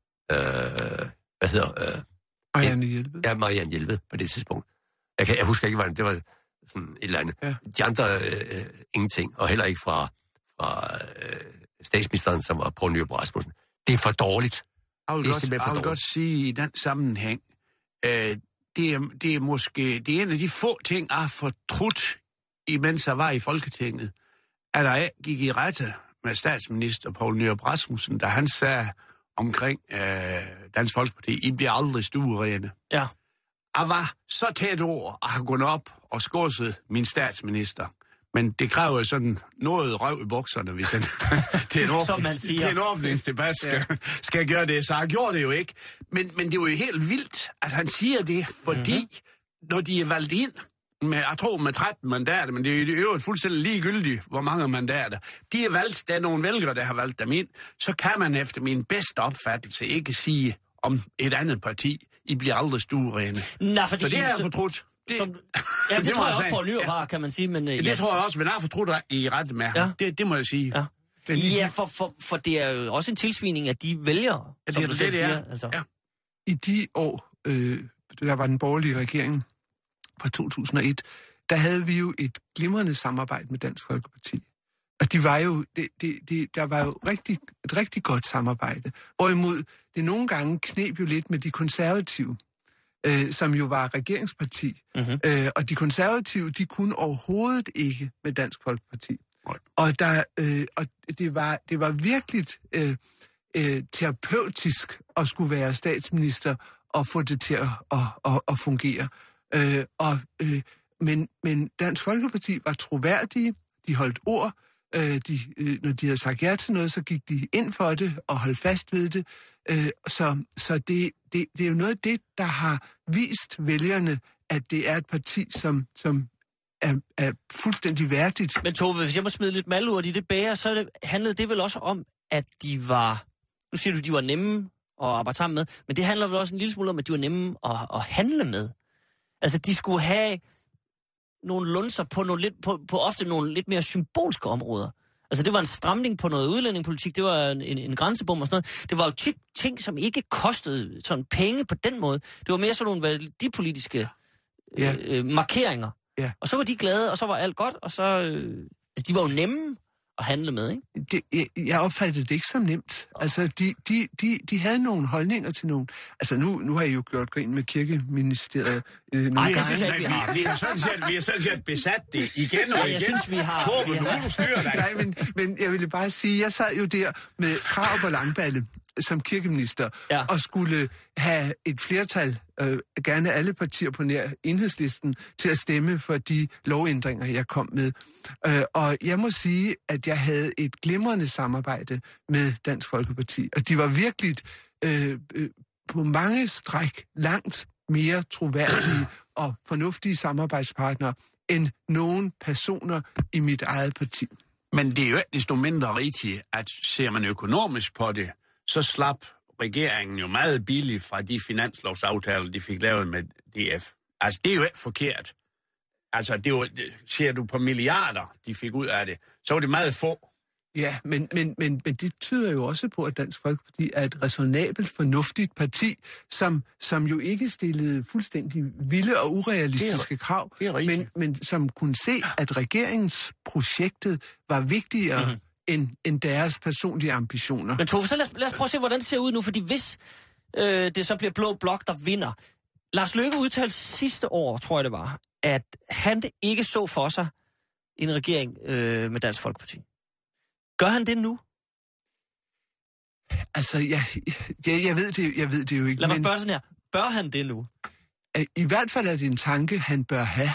Marianne Jelved. Ja, Marianne Jelved på det tidspunkt. Jeg husker ikke, hvordan det var sådan et eller andet. Ja. De andre ingenting, og heller ikke fra statsministeren, som var Poul Nyrup Rasmussen. Det er for dårligt. Jeg vil godt sige i den sammenhæng, det er måske det er en af de få ting, jeg har fortrudt, imens jeg var i Folketinget, at jeg gik i rette med statsminister Poul Nyrup Rasmussen, da han sagde omkring Dansk Folkeparti, I bliver aldrig stuerene. Ja. Jeg var så tæt over at have gået op og skåset min statsminister. Men det kræver sådan noget røv i bukserne, hvis den til en åbningsdebat skal gøre det. Så jeg gjorde det jo ikke. Men det er jo helt vildt, at han siger det, fordi når de er valgt ind, jeg tror med 13 mandater, men det er jo fuldstændig ligegyldigt, hvor mange mandater. De er valgt, der er nogle vælgere, der har valgt dem ind. Så kan man efter min bedste opfattelse ikke sige om et andet parti, I bliver aldrig stuerene. Så det har jeg fortrudt. Det tror jeg også på Nyrup har, kan man sige. Men, det tror jeg også, men jeg har fortrudt i rette med. Ja. Det må jeg sige. Ja, for det er jo også en tilsvining af de vælgere, som du selv siger. Altså. Ja. I de år, der var den borgerlige regering fra 2001, der havde vi jo et glimrende samarbejde med Dansk Folkeparti. Og de var jo, der var jo et rigtig godt samarbejde. Hvorimod det nogle gange kneb jo lidt med de konservative, som jo var regeringsparti. Og de konservative, de kunne overhovedet ikke med Dansk Folkeparti. Og det var virkelig terapeutisk at skulle være statsminister og få det til at fungere. Men Dansk Folkeparti var troværdige, de holdt ord, når de havde sagt ja til noget, så gik de ind for det og holdt fast ved det. Så det er jo noget af det, der har vist vælgerne, at det er et parti, som er fuldstændig værdigt. Men Tove, hvis jeg må smide lidt malurt i det bære, så handlede det vel også om, at de var... Nu siger du, de var nemme at arbejde sammen med, men det handler vel også en lille smule om, at de var nemme at handle med. Altså, de skulle have nogle lunser på ofte nogle lidt mere symbolske områder. Altså, det var en stramning på noget udlændingepolitik, det var en grænsebom og sådan noget. Det var jo tit ting, som ikke kostede sådan penge på den måde. Det var mere sådan nogle værdipolitiske markeringer. Ja. Og så var de glade, og så var alt godt, og så... de var jo nemme at handle med, ikke? Jeg opfattede det ikke som nemt. Altså, de havde nogle holdninger til nogle... Altså, nu har I jo gjort grin med kirkeministeriet. Nej, jeg synes ikke, vi har. Vi har sådan set besat det igen og igen. Jeg synes, vi har. Nej, men jeg ville bare sige, jeg sad jo der med Krarup og Langballe som kirkeminister, og skulle have et flertal, gerne alle partier på nær Enhedslisten, til at stemme for de lovændringer, jeg kom med. Og jeg må sige, at jeg havde et glimrende samarbejde med Dansk Folkeparti, og de var virkelig på mange stræk langt mere troværdige og fornuftige samarbejdspartnere end nogen personer i mit eget parti. Men det er jo ikke desto mindre rigtigt, at ser man økonomisk på det, så slap regeringen jo meget billigt fra de finanslovsaftaler, de fik lavet med DF. Altså, det er jo ikke forkert. Altså, ser du på milliarder, de fik ud af det, så var det meget få. Ja, men det tyder jo også på, at Dansk Folkeparti er et ræsonabelt, fornuftigt parti, som jo ikke stillede fuldstændig vilde og urealistiske krav, men som kunne se, at regeringsprojektet var vigtigere end deres personlige ambitioner. Men Tove, så lad os prøve at se, hvordan det ser ud nu, fordi hvis det så bliver blå blok, der vinder. Lars Løkke udtalte sidste år, tror jeg det var, at han ikke så for sig en regering med Dansk Folkeparti. Gør han det nu? Altså, jeg ved det jo ikke. Lad mig spørge sådan her. Bør han det nu? I hvert fald er det en tanke, han bør have.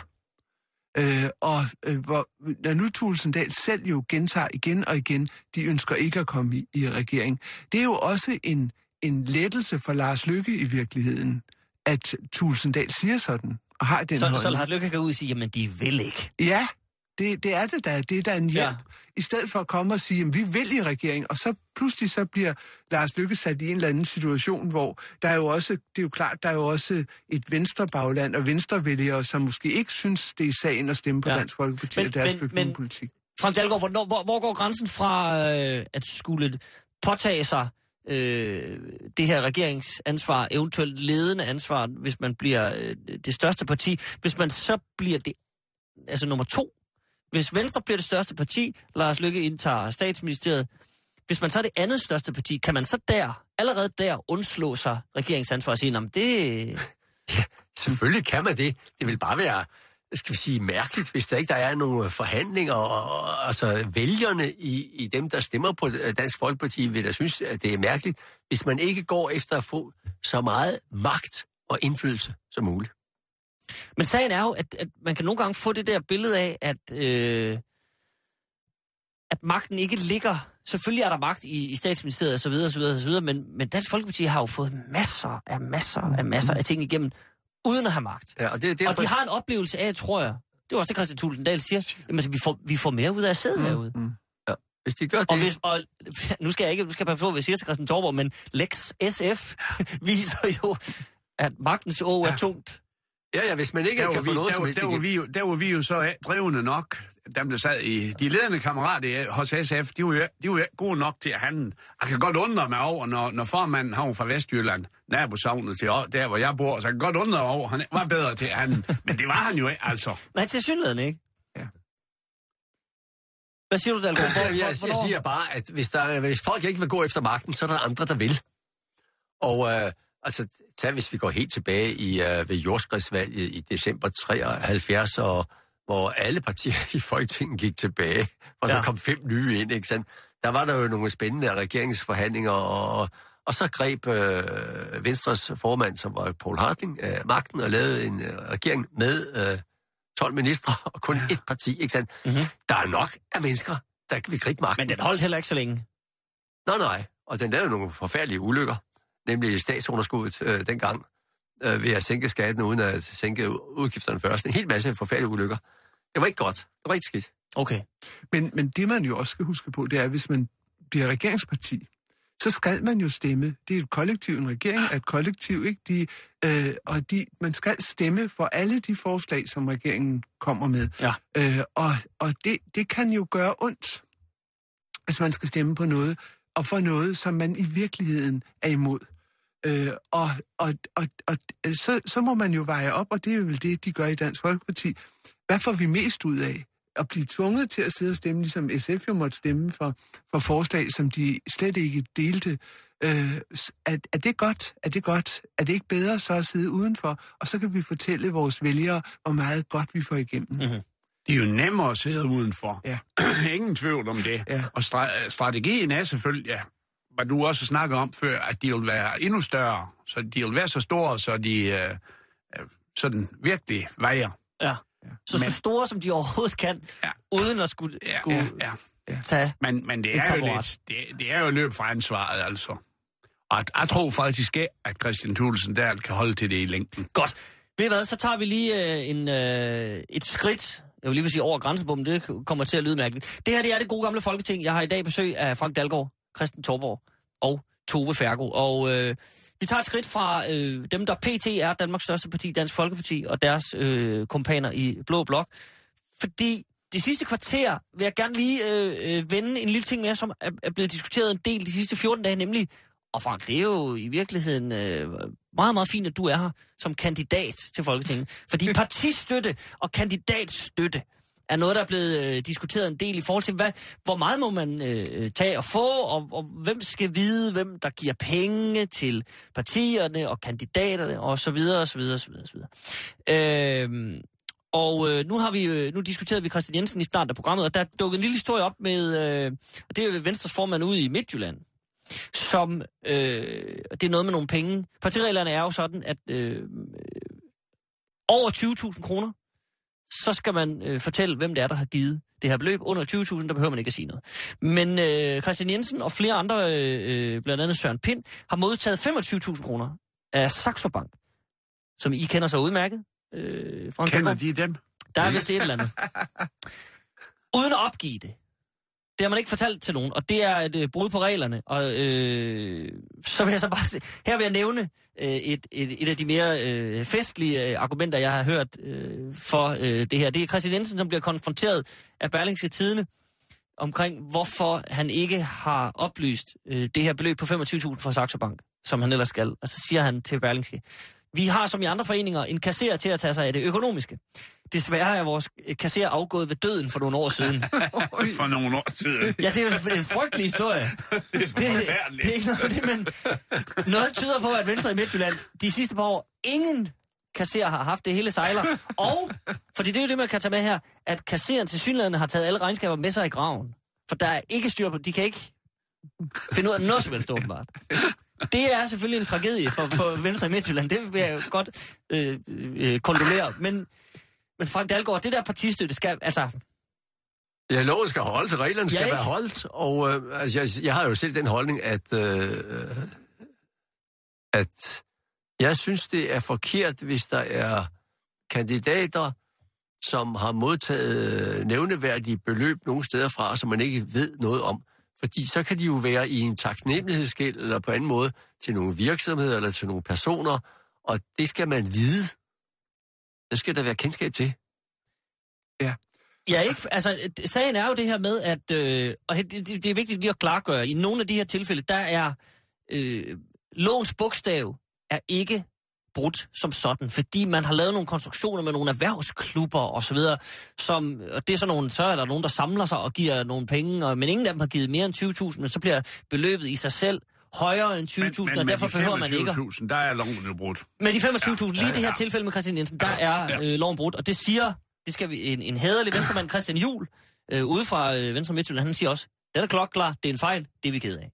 Når nu Thulesen Dahl selv jo gentager igen og igen, de ønsker ikke at komme i regering. Det er jo også en lettelse for Lars Løkke i virkeligheden, at Thulesen Dahl siger sådan, og har den holdning. Så Lars Løkke kan gå ud og sige, jamen de vil ikke. Ja, Det er det der. Det er der en hjælp. Ja. I stedet for at komme og sige, at vi vil i regering, og så pludselig så bliver Lars Løkke sat i en eller anden situation, hvor der er jo også, det er jo klart, der er jo også et venstrebagland og venstrevælgere, som måske ikke synes, det er sagen at stemme på Dansk Folkeparti og deres flygtningepolitik. Frank Dalgaard, hvor går grænsen fra at skulle påtage sig det her regeringsansvar, eventuelt ledende ansvar, hvis man bliver det største parti, hvis man så bliver det, altså nummer 2, hvis Venstre bliver det største parti, Lars Løkke indtager statsministeriet, hvis man så er det andet største parti, kan man så allerede der undslå sig regeringsansvar og sige, det... Ja, selvfølgelig kan man det. Det vil bare være, skal vi sige, mærkeligt, hvis der ikke er nogle forhandlinger, og altså vælgerne i dem, der stemmer på Dansk Folkeparti, vil da synes, at det er mærkeligt, hvis man ikke går efter at få så meget magt og indflydelse som muligt. Men sagen er jo, at man kan nogle gange få det der billede af, at magten ikke ligger... Selvfølgelig er der magt i statsministeriet osv., men Dansk Folkeparti har jo fået masser af ting igennem, uden at have magt. Ja, og de har en oplevelse af, tror jeg, det var også det, Kristian Thulesen Dahl siger, jamen, vi får mere ud af at sidde herude. Ja, hvis de gør det... Nu skal jeg passe på, hvad jeg siger til Christian Thorborg, men Lex SF viser jo, at magtens å er tungt. Ja, hvis man ikke kan få noget som helst igennem. Der var vi jo så drevne nok, dem der sad i... De ledende kammerater hos SF, de var jo gode nok til at handle. Jeg kan godt undre mig over, når formanden havn fra Vestjylland, nabosavnet til der, hvor jeg bor, så jeg kan godt undre mig over, han var bedre til at handle. Men det var han jo ikke, altså. Nej, til synligheden ikke. Ja. Hvad siger du, Dalgaard? Jeg siger bare, at hvis folk ikke vil gå efter magten, så er der andre, der vil. Og... Altså, hvis vi går helt tilbage ved jordskredsvalget i december 73, hvor alle partier i Folketinget gik tilbage, og der kom 5 nye ind, ikke sandt? Der var der jo nogle spændende regeringsforhandlinger, og så greb Venstres formand, som var Poul Hartling, magten og lavede en regering med 12 ministre og kun ét parti, ikke sandt? Mm-hmm. Der er nok af mennesker, der vil gribe magten. Men den holdt heller ikke så længe. Nej, og den lavede nogle forfærdelige ulykker. Nemlig statsunderskuddet dengang, ved at sænke skatten uden at sænke udgifterne først. En hel masse forfærdelige ulykker. Det var ikke godt. Det var ikke skidt. Okay. Men det, man jo også skal huske på, det er, at hvis man bliver regeringsparti, så skal man jo stemme. Det er et kollektiv. En regering er et kollektiv, ikke? Man skal stemme for alle de forslag, som regeringen kommer med. Ja. Og det kan jo gøre ondt, hvis man skal stemme på noget, og for noget, som man i virkeligheden er imod. Så må man jo veje op, og det er vel det, de gør i Dansk Folkeparti. Hvad får vi mest ud af? At blive tvunget til at sidde og stemme, ligesom SF jo måtte stemme for forslag, som de slet ikke delte. Er det godt? Er det godt? Er det ikke bedre så at sidde udenfor? Og så kan vi fortælle vores vælgere, hvor meget godt vi får igennem. Mm-hmm. Det er jo nemmere at sidde udenfor. Ja. Ingen tvivl om det. Ja. Og strategien er selvfølgelig, hvad du også snakker om før, at de vil være endnu større. Så de vil være så store, så de sådan virkelig vejer. Ja. Så store, som de overhovedet kan, uden at skulle tage. Men det er jo det er jo løb fra ansvaret, altså. Og jeg tror faktisk, at Kristian Thulesen Dahl kan holde til det i længden. Godt. Ved hvad, så tager vi lige et skridt. Jeg vil lige sige over grænsebommen, det kommer til at lyde mærkeligt. Det her, det er det gode gamle Folketing. Jeg har i dag besøg af Frank Dalgaard, Christian Thorborg og Tove Fergo. Og vi tager et skridt fra dem, der PT er Danmarks største parti, Dansk Folkeparti, og deres kompaner i Blå Blok. Fordi det sidste kvarter vil jeg gerne lige vende en lille ting mere, som er blevet diskuteret en del de sidste 14 dage, nemlig, og Frank, det er jo i virkeligheden meget, meget fint, at du er her som kandidat til Folketinget. Fordi partistøtte og kandidatstøtte er noget, der er blevet diskuteret en del i forhold til, hvor meget må man tage og få, og hvem skal vide, hvem der giver penge til partierne og kandidaterne, og så videre, og så videre, og så videre, og så videre. Nu diskuterede vi Kristian Jensen i starten af programmet, og der dukkede en lille historie op med, og det er jo Venstres formand ude i Midtjylland, som, det er noget med nogle penge. Partireglerne er jo sådan, at over 20.000 kroner, så skal man fortælle, hvem det er, der har givet det her beløb. Under 20.000, der behøver man ikke at sige noget. Men Kristian Jensen og flere andre, blandt andet Søren Pind, har modtaget 25.000 kroner af Saxo Bank, som I kender så udmærket. Kender de dem? Der er vist et eller andet. uden at opgive det. Det har man ikke fortalt til nogen, og det er et brud på reglerne. Og så vil jeg så bare se, her vil jeg nævne et af de mere festlige argumenter, jeg har hørt for det her. Det er Christian Jensen, som bliver konfronteret af Berlingske Tidende omkring, hvorfor han ikke har oplyst det her beløb på 25.000 fra Saxo Bank, som han ellers skal. Og så siger han til Berlingske: vi har som i andre foreninger en kasserer til at tage sig af det økonomiske. Desværre er vores kasserer afgået ved døden for nogle år siden. For nogle år siden? Ja, det er jo en frygtelig historie. Det er ikke noget det, men noget tyder på, at Venstre i Midtjylland de sidste par år ingen kasserer har haft, det hele sejler. Og, fordi det er jo det, man kan tage med her, at kasseren til synligheden har taget alle regnskaber med sig i graven. For der er ikke styr på, de kan ikke finde ud af noget som helst åbenbart. Det er selvfølgelig en tragedie for Venstre i Midtjylland. Det vil jeg godt kondolere. Men Frank Dalgaard, det der partistøtte skal, altså... Ja, loven skal holdes, reglerne skal være holdt, og jeg har jo selv den holdning, at jeg synes, det er forkert, hvis der er kandidater, som har modtaget nævneværdige beløb nogle steder fra, som man ikke ved noget om. Fordi så kan de jo være i en taknemmelighedsgæld eller på anden måde til nogle virksomheder eller til nogle personer, og det skal man vide. Det skal der være kendskab til. Ja. Ja, ikke? Altså, sagen er jo det her med, at og det er vigtigt lige at klargøre, i nogle af de her tilfælde, der er lovens bogstav er ikke brudt som sådan, fordi man har lavet nogle konstruktioner med nogle erhvervsklubber og så videre, og det er så er der nogen, der samler sig og giver nogle penge, men ingen af dem har givet mere end 20.000, men så bliver beløbet i sig selv højere end 20.000, og derfor behøver man ikke... Men der er loven jo brudt. Med de 25.000, lige det her tilfælde med Christian Jensen, der er loven brudt, og det siger, det skal vi, en hæderlig venstremand, Christian Juhl, ude fra Venstre Midtjylland, han siger også, den er klokkeklar, det er en fejl, det er vi ked af.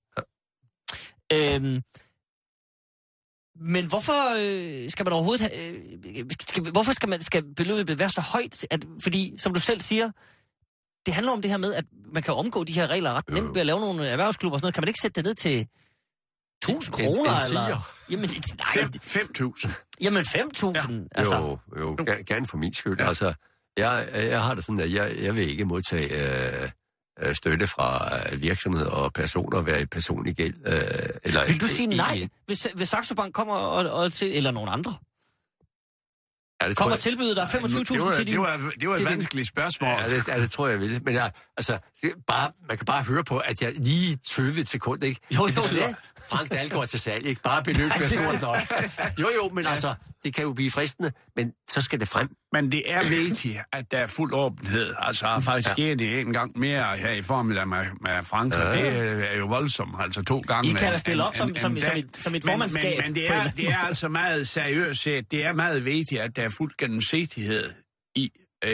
Men hvorfor skal man overhovedet have, skal beløbet være så højt? Fordi, som du selv siger, det handler om det her med, at man kan omgå de her regler ret nemt ved at lave nogle erhvervsklubber og sådan noget. Kan man ikke sætte det ned til 1.000 kroner? Eller? Jamen, 5.000. Jamen 5.000? Ja. Altså. Jo, gerne for min skyld. Ja. Altså, jeg har det sådan, at jeg vil ikke modtage støtte fra virksomheder og personer være i personlig gæld. Eller vil du sige nej, hvis Saxo Bank kommer og til, eller nogen andre? Ja, kommer og tilbyder dig 25.000 til din... Det var et vanskeligt spørgsmål. Ja, det tror jeg vil. Men man kan bare høre på, at jeg lige 20 sekunder, ikke? Jo, det. Frank Dalgaard til salg, ikke? Bare beløb bliver stort nok. Jo, men altså, det kan jo blive fristende, men så skal det frem. Men det er vigtigt, at der er fuld åbenhed. Altså, faktisk sker det en gang mere her i formiddag med Frank, og det er jo voldsomt, altså 2 gange. I kan da stille op som et formandskab. Men det er altså meget seriøst set. Det er meget vigtigt, at der er fuld gennemsigtighed i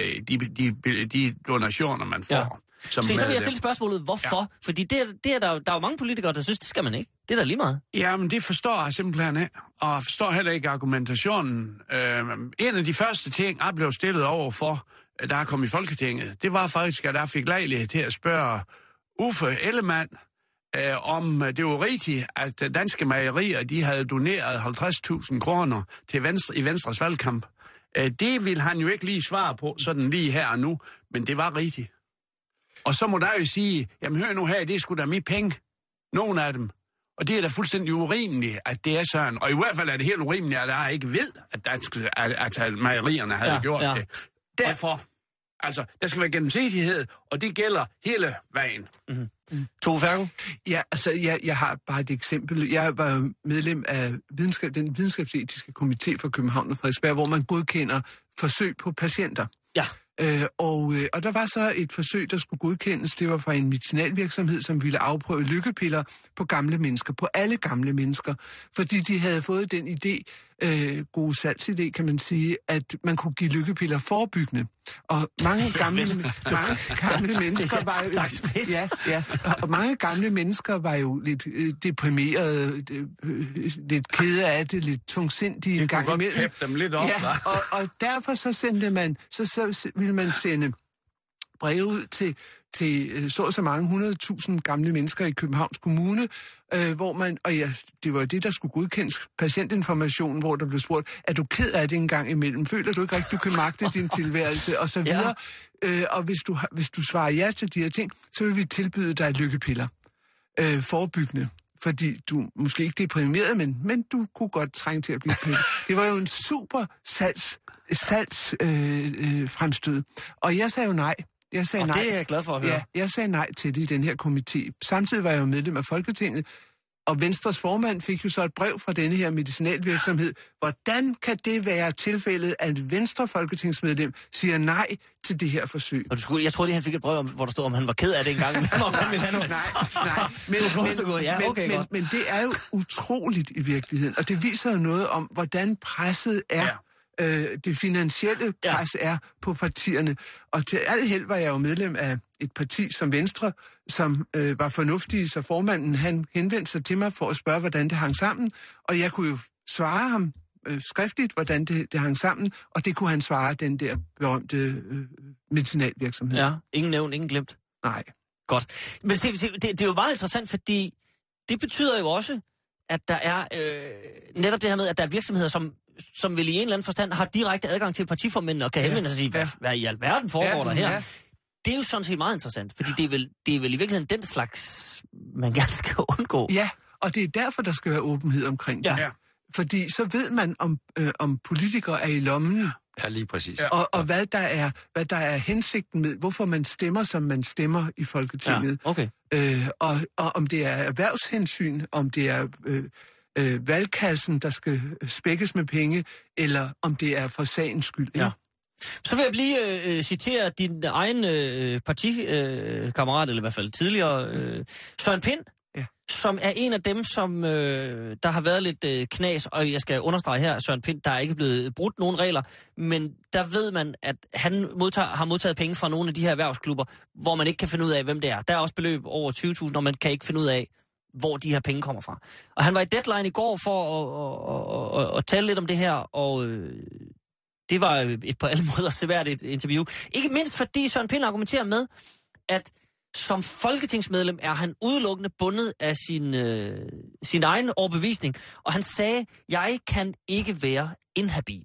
de donationer, man får. Ja. Så vil jeg stille spørgsmålet, hvorfor? Ja. Fordi der er jo mange politikere, der synes, det skal man ikke. Det er da lige meget. Jamen, det forstår jeg simpelthen ikke. Og forstår heller ikke argumentationen. En af de første ting, jeg blev stillet over for, der er kommet i Folketinget, det var faktisk, at jeg fik lejlighed til at spørge Uffe Ellemann, om det var rigtigt, at Danske Mejerier, de havde doneret 50.000 kroner til Venstre i Venstres valgkamp. Det ville han jo ikke lige svare på, sådan lige her og nu, men det var rigtigt. Og så må der jo sige, jamen hør nu her, det er sgu da mit penge. Nogle af dem. Og det er da fuldstændig urimeligt, at det er sådan. Og i hvert fald er det helt urimeligt, at jeg ikke ved, at mejerierne havde gjort det. Derfor, altså, der skal være gennemsigtighed, og det gælder hele vejen. Mm-hmm. Tove Fergo? Ja, altså, jeg har bare et eksempel. Jeg var medlem af den videnskabsetiske komité for København og Frederiksberg, hvor man godkender forsøg på patienter. Ja. Og der var så et forsøg, der skulle godkendes. Det var fra en medicinalvirksomhed, som ville afprøve lykkepiller på gamle mennesker, på alle gamle mennesker, fordi de havde fået den idé, god salgsidé, kan man sige, at man kunne give lykkepiller forebyggende. Og mange gamle mennesker var jo... og mange gamle mennesker var jo lidt deprimerede, lidt kede af det, lidt tungsindige en gang imellem. Det kunne dem lidt op, og derfor så sendte man, så ville man sende breve ud til så mange 100.000 gamle mennesker i Københavns Kommune, hvor man, det var det, der skulle godkendes patientinformation, hvor der blev spurgt, er du ked af det en gang imellem? Føler du ikke rigtig, du kan magte din tilværelse? Og så videre. Og hvis du svarer ja til de her ting, så vil vi tilbyde dig lykkepiller. Forebyggende. Fordi du måske ikke deprimeret, men du kunne godt trænge til at blive pillet. Det var jo en super salgsfremstød. Og jeg sagde jo nej. Jeg sagde nej. Det er jeg glad for at høre. Ja, jeg sagde nej til det i den her komité. Samtidig var jeg jo medlem af Folketinget, og Venstres formand fik jo så et brev fra denne her medicinalvirksomhed. Hvordan kan det være tilfældet, at Venstre folketingsmedlem siger nej til det her forsøg? Og jeg troede lige, han fik et brev, hvor der stod, om han var ked af det engang. Nej. Men det er jo utroligt i virkeligheden, og det viser jo noget om, hvordan presset er. Ja. Det finansielle pres er på partierne. Og til al held var jeg jo medlem af et parti som Venstre, som var fornuftige, så formanden han henvendte sig til mig for at spørge, hvordan det hang sammen. Og jeg kunne jo svare ham skriftligt, hvordan det hang sammen, og det kunne han svare den der berømte medicinalvirksomhed. Ja, ingen nævnt, ingen glemt. Nej. Godt. Men det er jo meget interessant, fordi det betyder jo også, at der er netop det her med, at der er virksomheder, som vil i en eller anden forstand har direkte adgang til partiformændene og kan henvende sig og sige, hvad i alverden foregår der her? Ja. Det er jo sådan set meget interessant, fordi det er vel i virkeligheden den slags, man gerne skal undgå. Ja, og det er derfor, der skal være åbenhed omkring det. Ja. Fordi så ved man, om politikere er i lommen. Ja, lige præcis. Og hvad der er hensigten med, hvorfor man stemmer, som man stemmer i Folketinget. Ja, okay. Og om det er erhvervshensyn, om det er valgkassen, der skal spækkes med penge, eller om det er for sagens skyld. Ja. Så vil jeg lige citere din egen partikammerat, eller i hvert fald tidligere, Søren Pind, som er en af dem, som der har været lidt knas, og jeg skal understrege her, Søren Pind, der er ikke blevet brudt nogen regler, men der ved man, at han har modtaget penge fra nogle af de her erhvervsklubber, hvor man ikke kan finde ud af, hvem det er. Der er også beløb over 20.000, og man kan ikke finde ud af, hvor de her penge kommer fra. Og han var i Deadline i går for at tale lidt om det her, og det var et på alle måder seværdigt interview. Ikke mindst fordi Søren Pind argumenterer med, at som folketingsmedlem er han udelukkende bundet af sin egen overbevisning, og han sagde, jeg kan ikke være inhabil.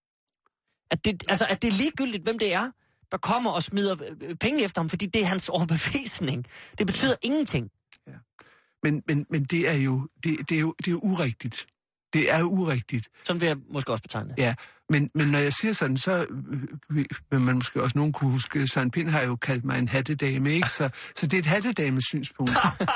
At det er ligegyldigt, hvem det er, der kommer og smider penge efter ham, fordi det er hans overbevisning. Det betyder ingenting. Ja. Men det er jo urigtigt. Det er jo urigtigt. Sådan vil jeg måske også betegne. Ja, men når jeg siger sådan, så vil man måske også nogen kunne huske, Søren Pind har jo kaldt mig en hattedame, ikke? Så det er et hattedames synspunkt.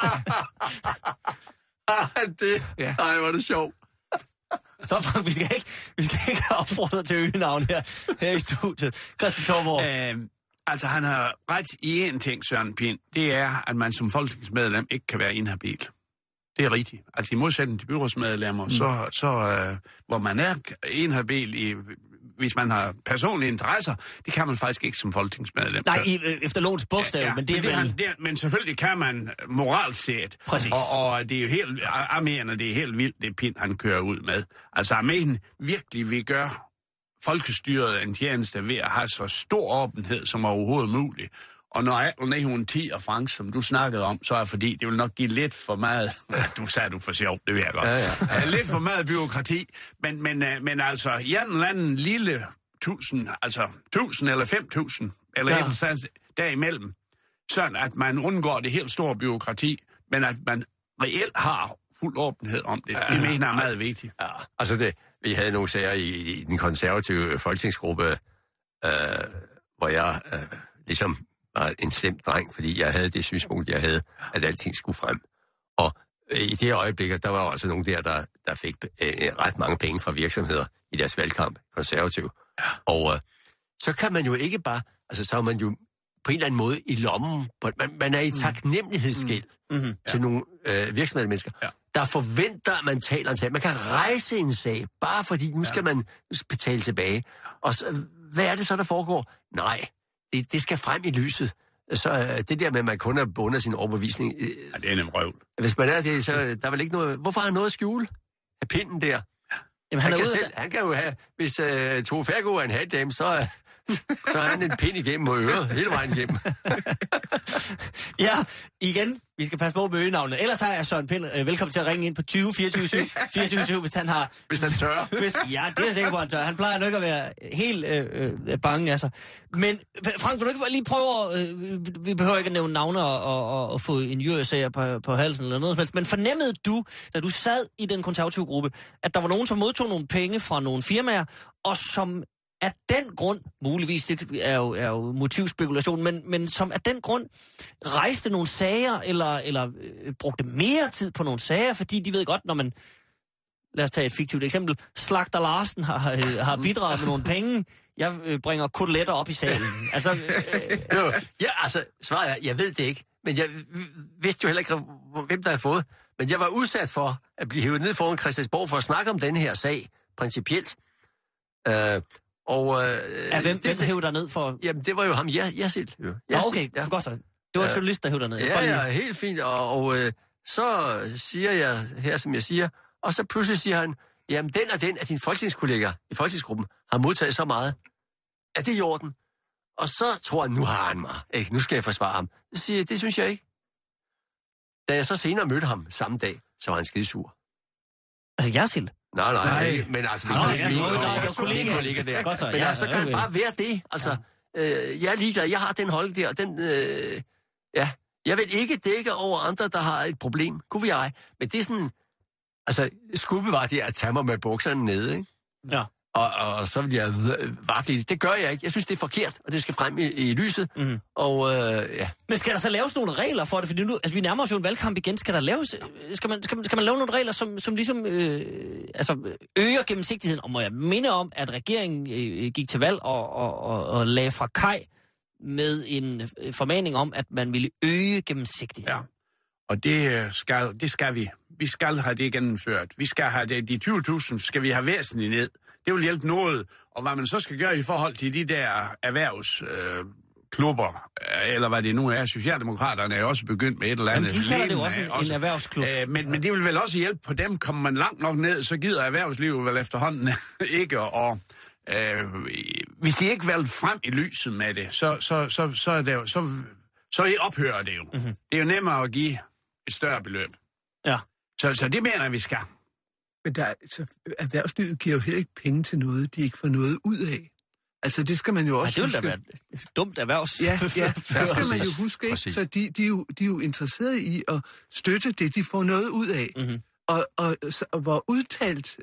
Nej, hvor er det sjovt. Så Frank, vi skal ikke opfordre til øgenavn her i studiet. Christian Thorborg. Altså, han har ret i én ting, Søren Pind. Det er, at man som folketingsmedlem ikke kan være inhabil. Det er rigtigt. Altså, i modsætning til byrådsmedlemmer, så hvor man er inhabil hvis man har personlige interesser, det kan man faktisk ikke som folketingsmedlem. Nej, efter lovens bogstav, men det er vel... Men selvfølgelig kan man moralt set. Præcis. Og det er jo helt... Arméerne, det er helt vildt, det Pind, han kører ud med. Altså, arméen virkelig vil gøre folkestyret en tjeneste ved at have så stor åbenhed som overhovedet muligt. Og når Apple 910 og Frank, som du snakkede om, så er fordi, det vil nok give lidt for meget... Du sagde du for sjovt, det ved jeg godt. Ja. Lidt for meget byråkrati, men altså, i en eller anden lille 1000, altså 1000 eller 5000, eller et eller andet derimellem, sådan at man undgår det helt store byråkrati, men at man reelt har fuld åbenhed om det. Det mener er meget vigtigt. Ja. Altså, vi havde nogle sager i den konservative folketingsgruppe, hvor jeg ligesom... var en slem dreng, fordi jeg havde det synspunkt, jeg havde, at alting skulle frem. Og i det øjeblik, der var også nogen der fik ret mange penge fra virksomheder i deres valgkamp, konservativ. Og så kan man jo ikke bare, altså så er man jo på en eller anden måde i lommen, man er i taknemmelighedsgæld til nogle virksomhedsmennesker, der forventer, at man taler en sag. Man kan rejse en sag, bare fordi nu skal man betale tilbage. Og så, hvad er det så, der foregår? Nej. Det skal frem i lyset. Så det der med, at man kun er bundet af sin overbevisning... Ja, det er en røvl. Hvis man er det, så der er vel ikke noget... Hvorfor har han noget at skjule? Af pinden der? Jamen, han kan jo have... Hvis Tove Fergo er en hatdame, så Så har han en pind igennem og øret, hele vejen igennem. Ja, igen, vi skal passe på med øgenavnene. Ellers har jeg Søren Pind velkommen til at ringe ind på 20 24 7, hvis han har... Hvis han tør. Ja, det er jeg sikker på, han tør. Han plejer nok ikke at være helt bange, altså. Men Frank, vil du ikke lige prøve vi behøver ikke at nævne navne og få injuriesager på halsen eller noget som helst, men fornemmede du, da du sad i den konservative gruppe, at der var nogen, som modtog nogle penge fra nogle firmaer, og som af den grund, muligvis, det er jo motivspekulation, men som af den grund rejste nogle sager, eller brugte mere tid på nogle sager, fordi de ved godt, når man, lad os tage et fiktivt eksempel, Slagter Larsen har bidraget med nogle penge, jeg bringer koteletter op i salen. Altså, svaret er, jeg ved det ikke, men jeg vidste jo heller ikke, hvem der havde fået, men jeg var udsat for at blive hævet ned foran Christiansborg for at snakke om den her sag, principielt. Hvem hævde der ned for? Jamen, det var jo ham, Jersild. Okay, godt så. Det var journalist, der hævde der ned. Ja, helt fint. Og så siger jeg her, som jeg siger, og så pludselig siger han, jamen, den og den af dine folketingskolleger i folketingsgruppen har modtaget så meget. Er det i orden? Og så tror jeg, nu har han mig. Ikke? Nu skal jeg forsvare ham. Så siger jeg, det synes jeg ikke. Da jeg så senere mødte ham samme dag, så var han skidesur. Altså, Jersild? Nej, men altså, min kollega der. Godt så, men altså, kan det bare være det. Altså, jeg er ligeglad, jeg har den hold der, og den, jeg vil ikke dække over andre, der har et problem. Kunne jeg? Men det er sådan, altså, skubbe var det at tage mig med bukserne nede, ikke? Ja. Og så vil jeg vakle. Det gør jeg ikke. Jeg synes, det er forkert, og det skal frem i lyset. Mm-hmm. Og ja. Men skal der så laves nogle regler for det? Fordi nu, altså, vi nærmer os jo en valgkamp igen. Skal der laves, skal man lave nogle regler, som ligesom øger gennemsigtigheden? Og må jeg minde om, at regeringen gik til valg og lagde fra kaj med en formaning om, at man ville øge gennemsigtigheden. Ja, og det skal vi. Vi skal have det gennemført. Vi skal have det, de 20.000 skal vi have væsentligt ned. Det vil hjælpe noget, og hvad man så skal gøre i forhold til de der erhvervsklubber, eller hvad det nu er, Socialdemokraterne er jo også begyndt med et eller andet. Jamen, de kalder det jo også en erhvervsklub. Men det vil vel også hjælpe på dem, kommer man langt nok ned, så gider erhvervslivet vel efterhånden ikke, og hvis de ikke vil frem i lyset med det, så ophører det jo. Mm-hmm. Det er jo nemmere at give et større beløb. Ja. Så det mener jeg, vi skal. Men erhvervslivet giver jo heller ikke penge til noget, de ikke får noget ud af. Altså, det skal man jo også huske. Det ville da være dumt erhvervs. Ja, det skal man jo huske, ikke? Så de er jo interesserede i at støtte det, de får noget ud af. Mm-hmm. Og hvor udtalt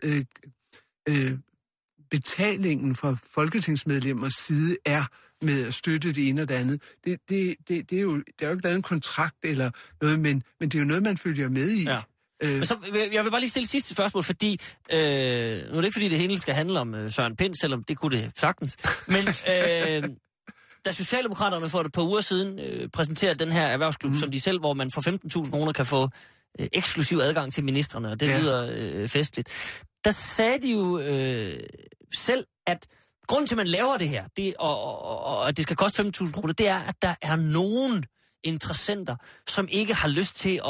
betalingen fra folketingsmedlemmers side er med at støtte det ene og det andet. Det er jo, der er jo ikke lavet en kontrakt eller noget, men det er jo noget, man følger med i. Ja. Men så, jeg vil bare lige stille sidste spørgsmål, fordi nu er det ikke fordi det hele skal handle om Søren Pind, selvom det kunne det sagtens. Men da Socialdemokraterne for et par uger siden præsenterede den her erhvervsklub, som de selv, hvor man for 15.000 kroner kan få eksklusiv adgang til ministrene, og det lyder festligt. Der sagde de jo selv, at grunden til, at man laver det her, og at det skal koste 15.000 kroner, det er, at der er nogen interessenter, som ikke har lyst til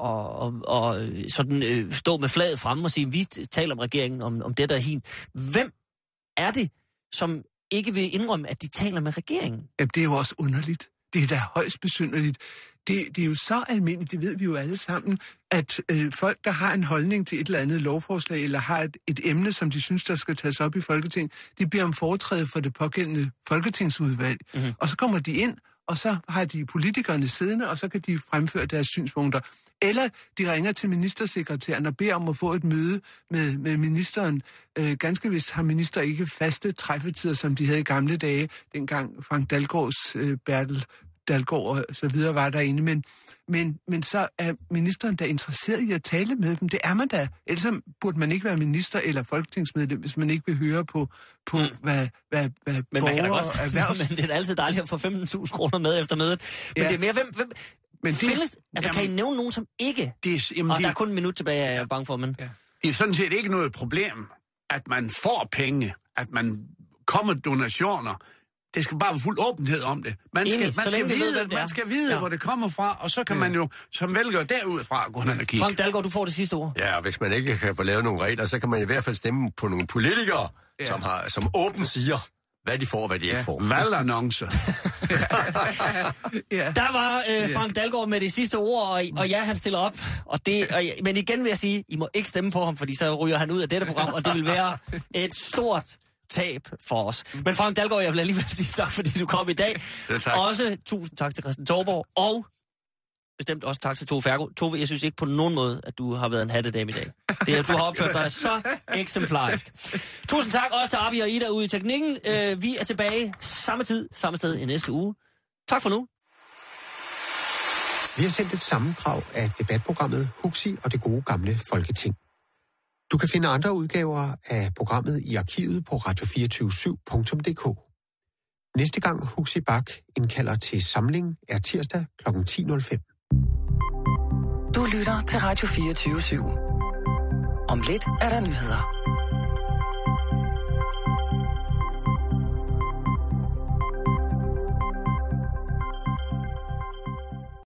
at stå med flaget fremme og sige, vi taler om regeringen, om det der er hin. Hvem er det, som ikke vil indrømme, at de taler med regeringen? Jamen, det er jo også underligt. Det er da højst besynderligt. Det er jo så almindeligt, det ved vi jo alle sammen, at folk, der har en holdning til et eller andet lovforslag, eller har et emne, som de synes, der skal tages op i Folketinget, de beder om foretræde for det pågældende folketingsudvalg. Mm-hmm. Og så kommer de ind, og så har de politikerne siddende, og så kan de fremføre deres synspunkter. Eller de ringer til ministersekretæren og beder om at få et møde med ministeren. Ganske vist har minister ikke faste træffetider, som de havde i gamle dage, dengang Frank Dalgaards Bertel Dalgaard og så videre var derinde. Men så er ministeren da interesseret i at tale med dem. Det er man da. Ellers burde man ikke være minister eller folketingsmedlem, hvis man ikke vil høre på hvad men borgere og erhvervs... Men det er da altid dejligt at få 15.000 kroner med efter mødet. Men det er mere, hvem men det, findes... Altså, kan I nævne nogen, som ikke... der er kun en minut tilbage, jeg er bange for, men... Ja. Det er sådan set ikke noget problem, at man får penge, at man kommer donationer. Det skal bare være fuld åbenhed om det. Man skal vide, hvor det kommer fra, og så kan man jo som vælger derudfra gå hen og kigge. Frank Dalgaard, du får det sidste ord. Ja, hvis man ikke kan få lavet nogle regler, så kan man i hvert fald stemme på nogle politikere, som åbent siger, hvad de får og hvad de ikke får. Valgannoncer. Ja. Der var Frank Dalgaard med det sidste ord, og ja, han stiller op. Men igen vil jeg sige, I må ikke stemme på ham, fordi så ryger han ud af dette program, og det vil være et stort tab for os. Men Frank Dalgaard, jeg vil alligevel sige tak, fordi du kom i dag. Også tusind tak til Christian Thorborg, og bestemt også tak til Tove Fergo. Tove, jeg synes ikke på nogen måde, at du har været en hattedame i dag. Du har opført dig så eksemplarisk. Tusind tak også til Abi og Ida ude i teknikken. Vi er tilbage samme tid, samme sted i næste uge. Tak for nu. Vi har sendt et sammendrag af debatprogrammet Huxi og det gode gamle Folketing. Du kan finde andre udgaver af programmet i arkivet på radio247.dk. Næste gang Huxi Bak indkalder til samling er tirsdag kl. 10.05. Du lytter til Radio 24/7. Om lidt er der nyheder.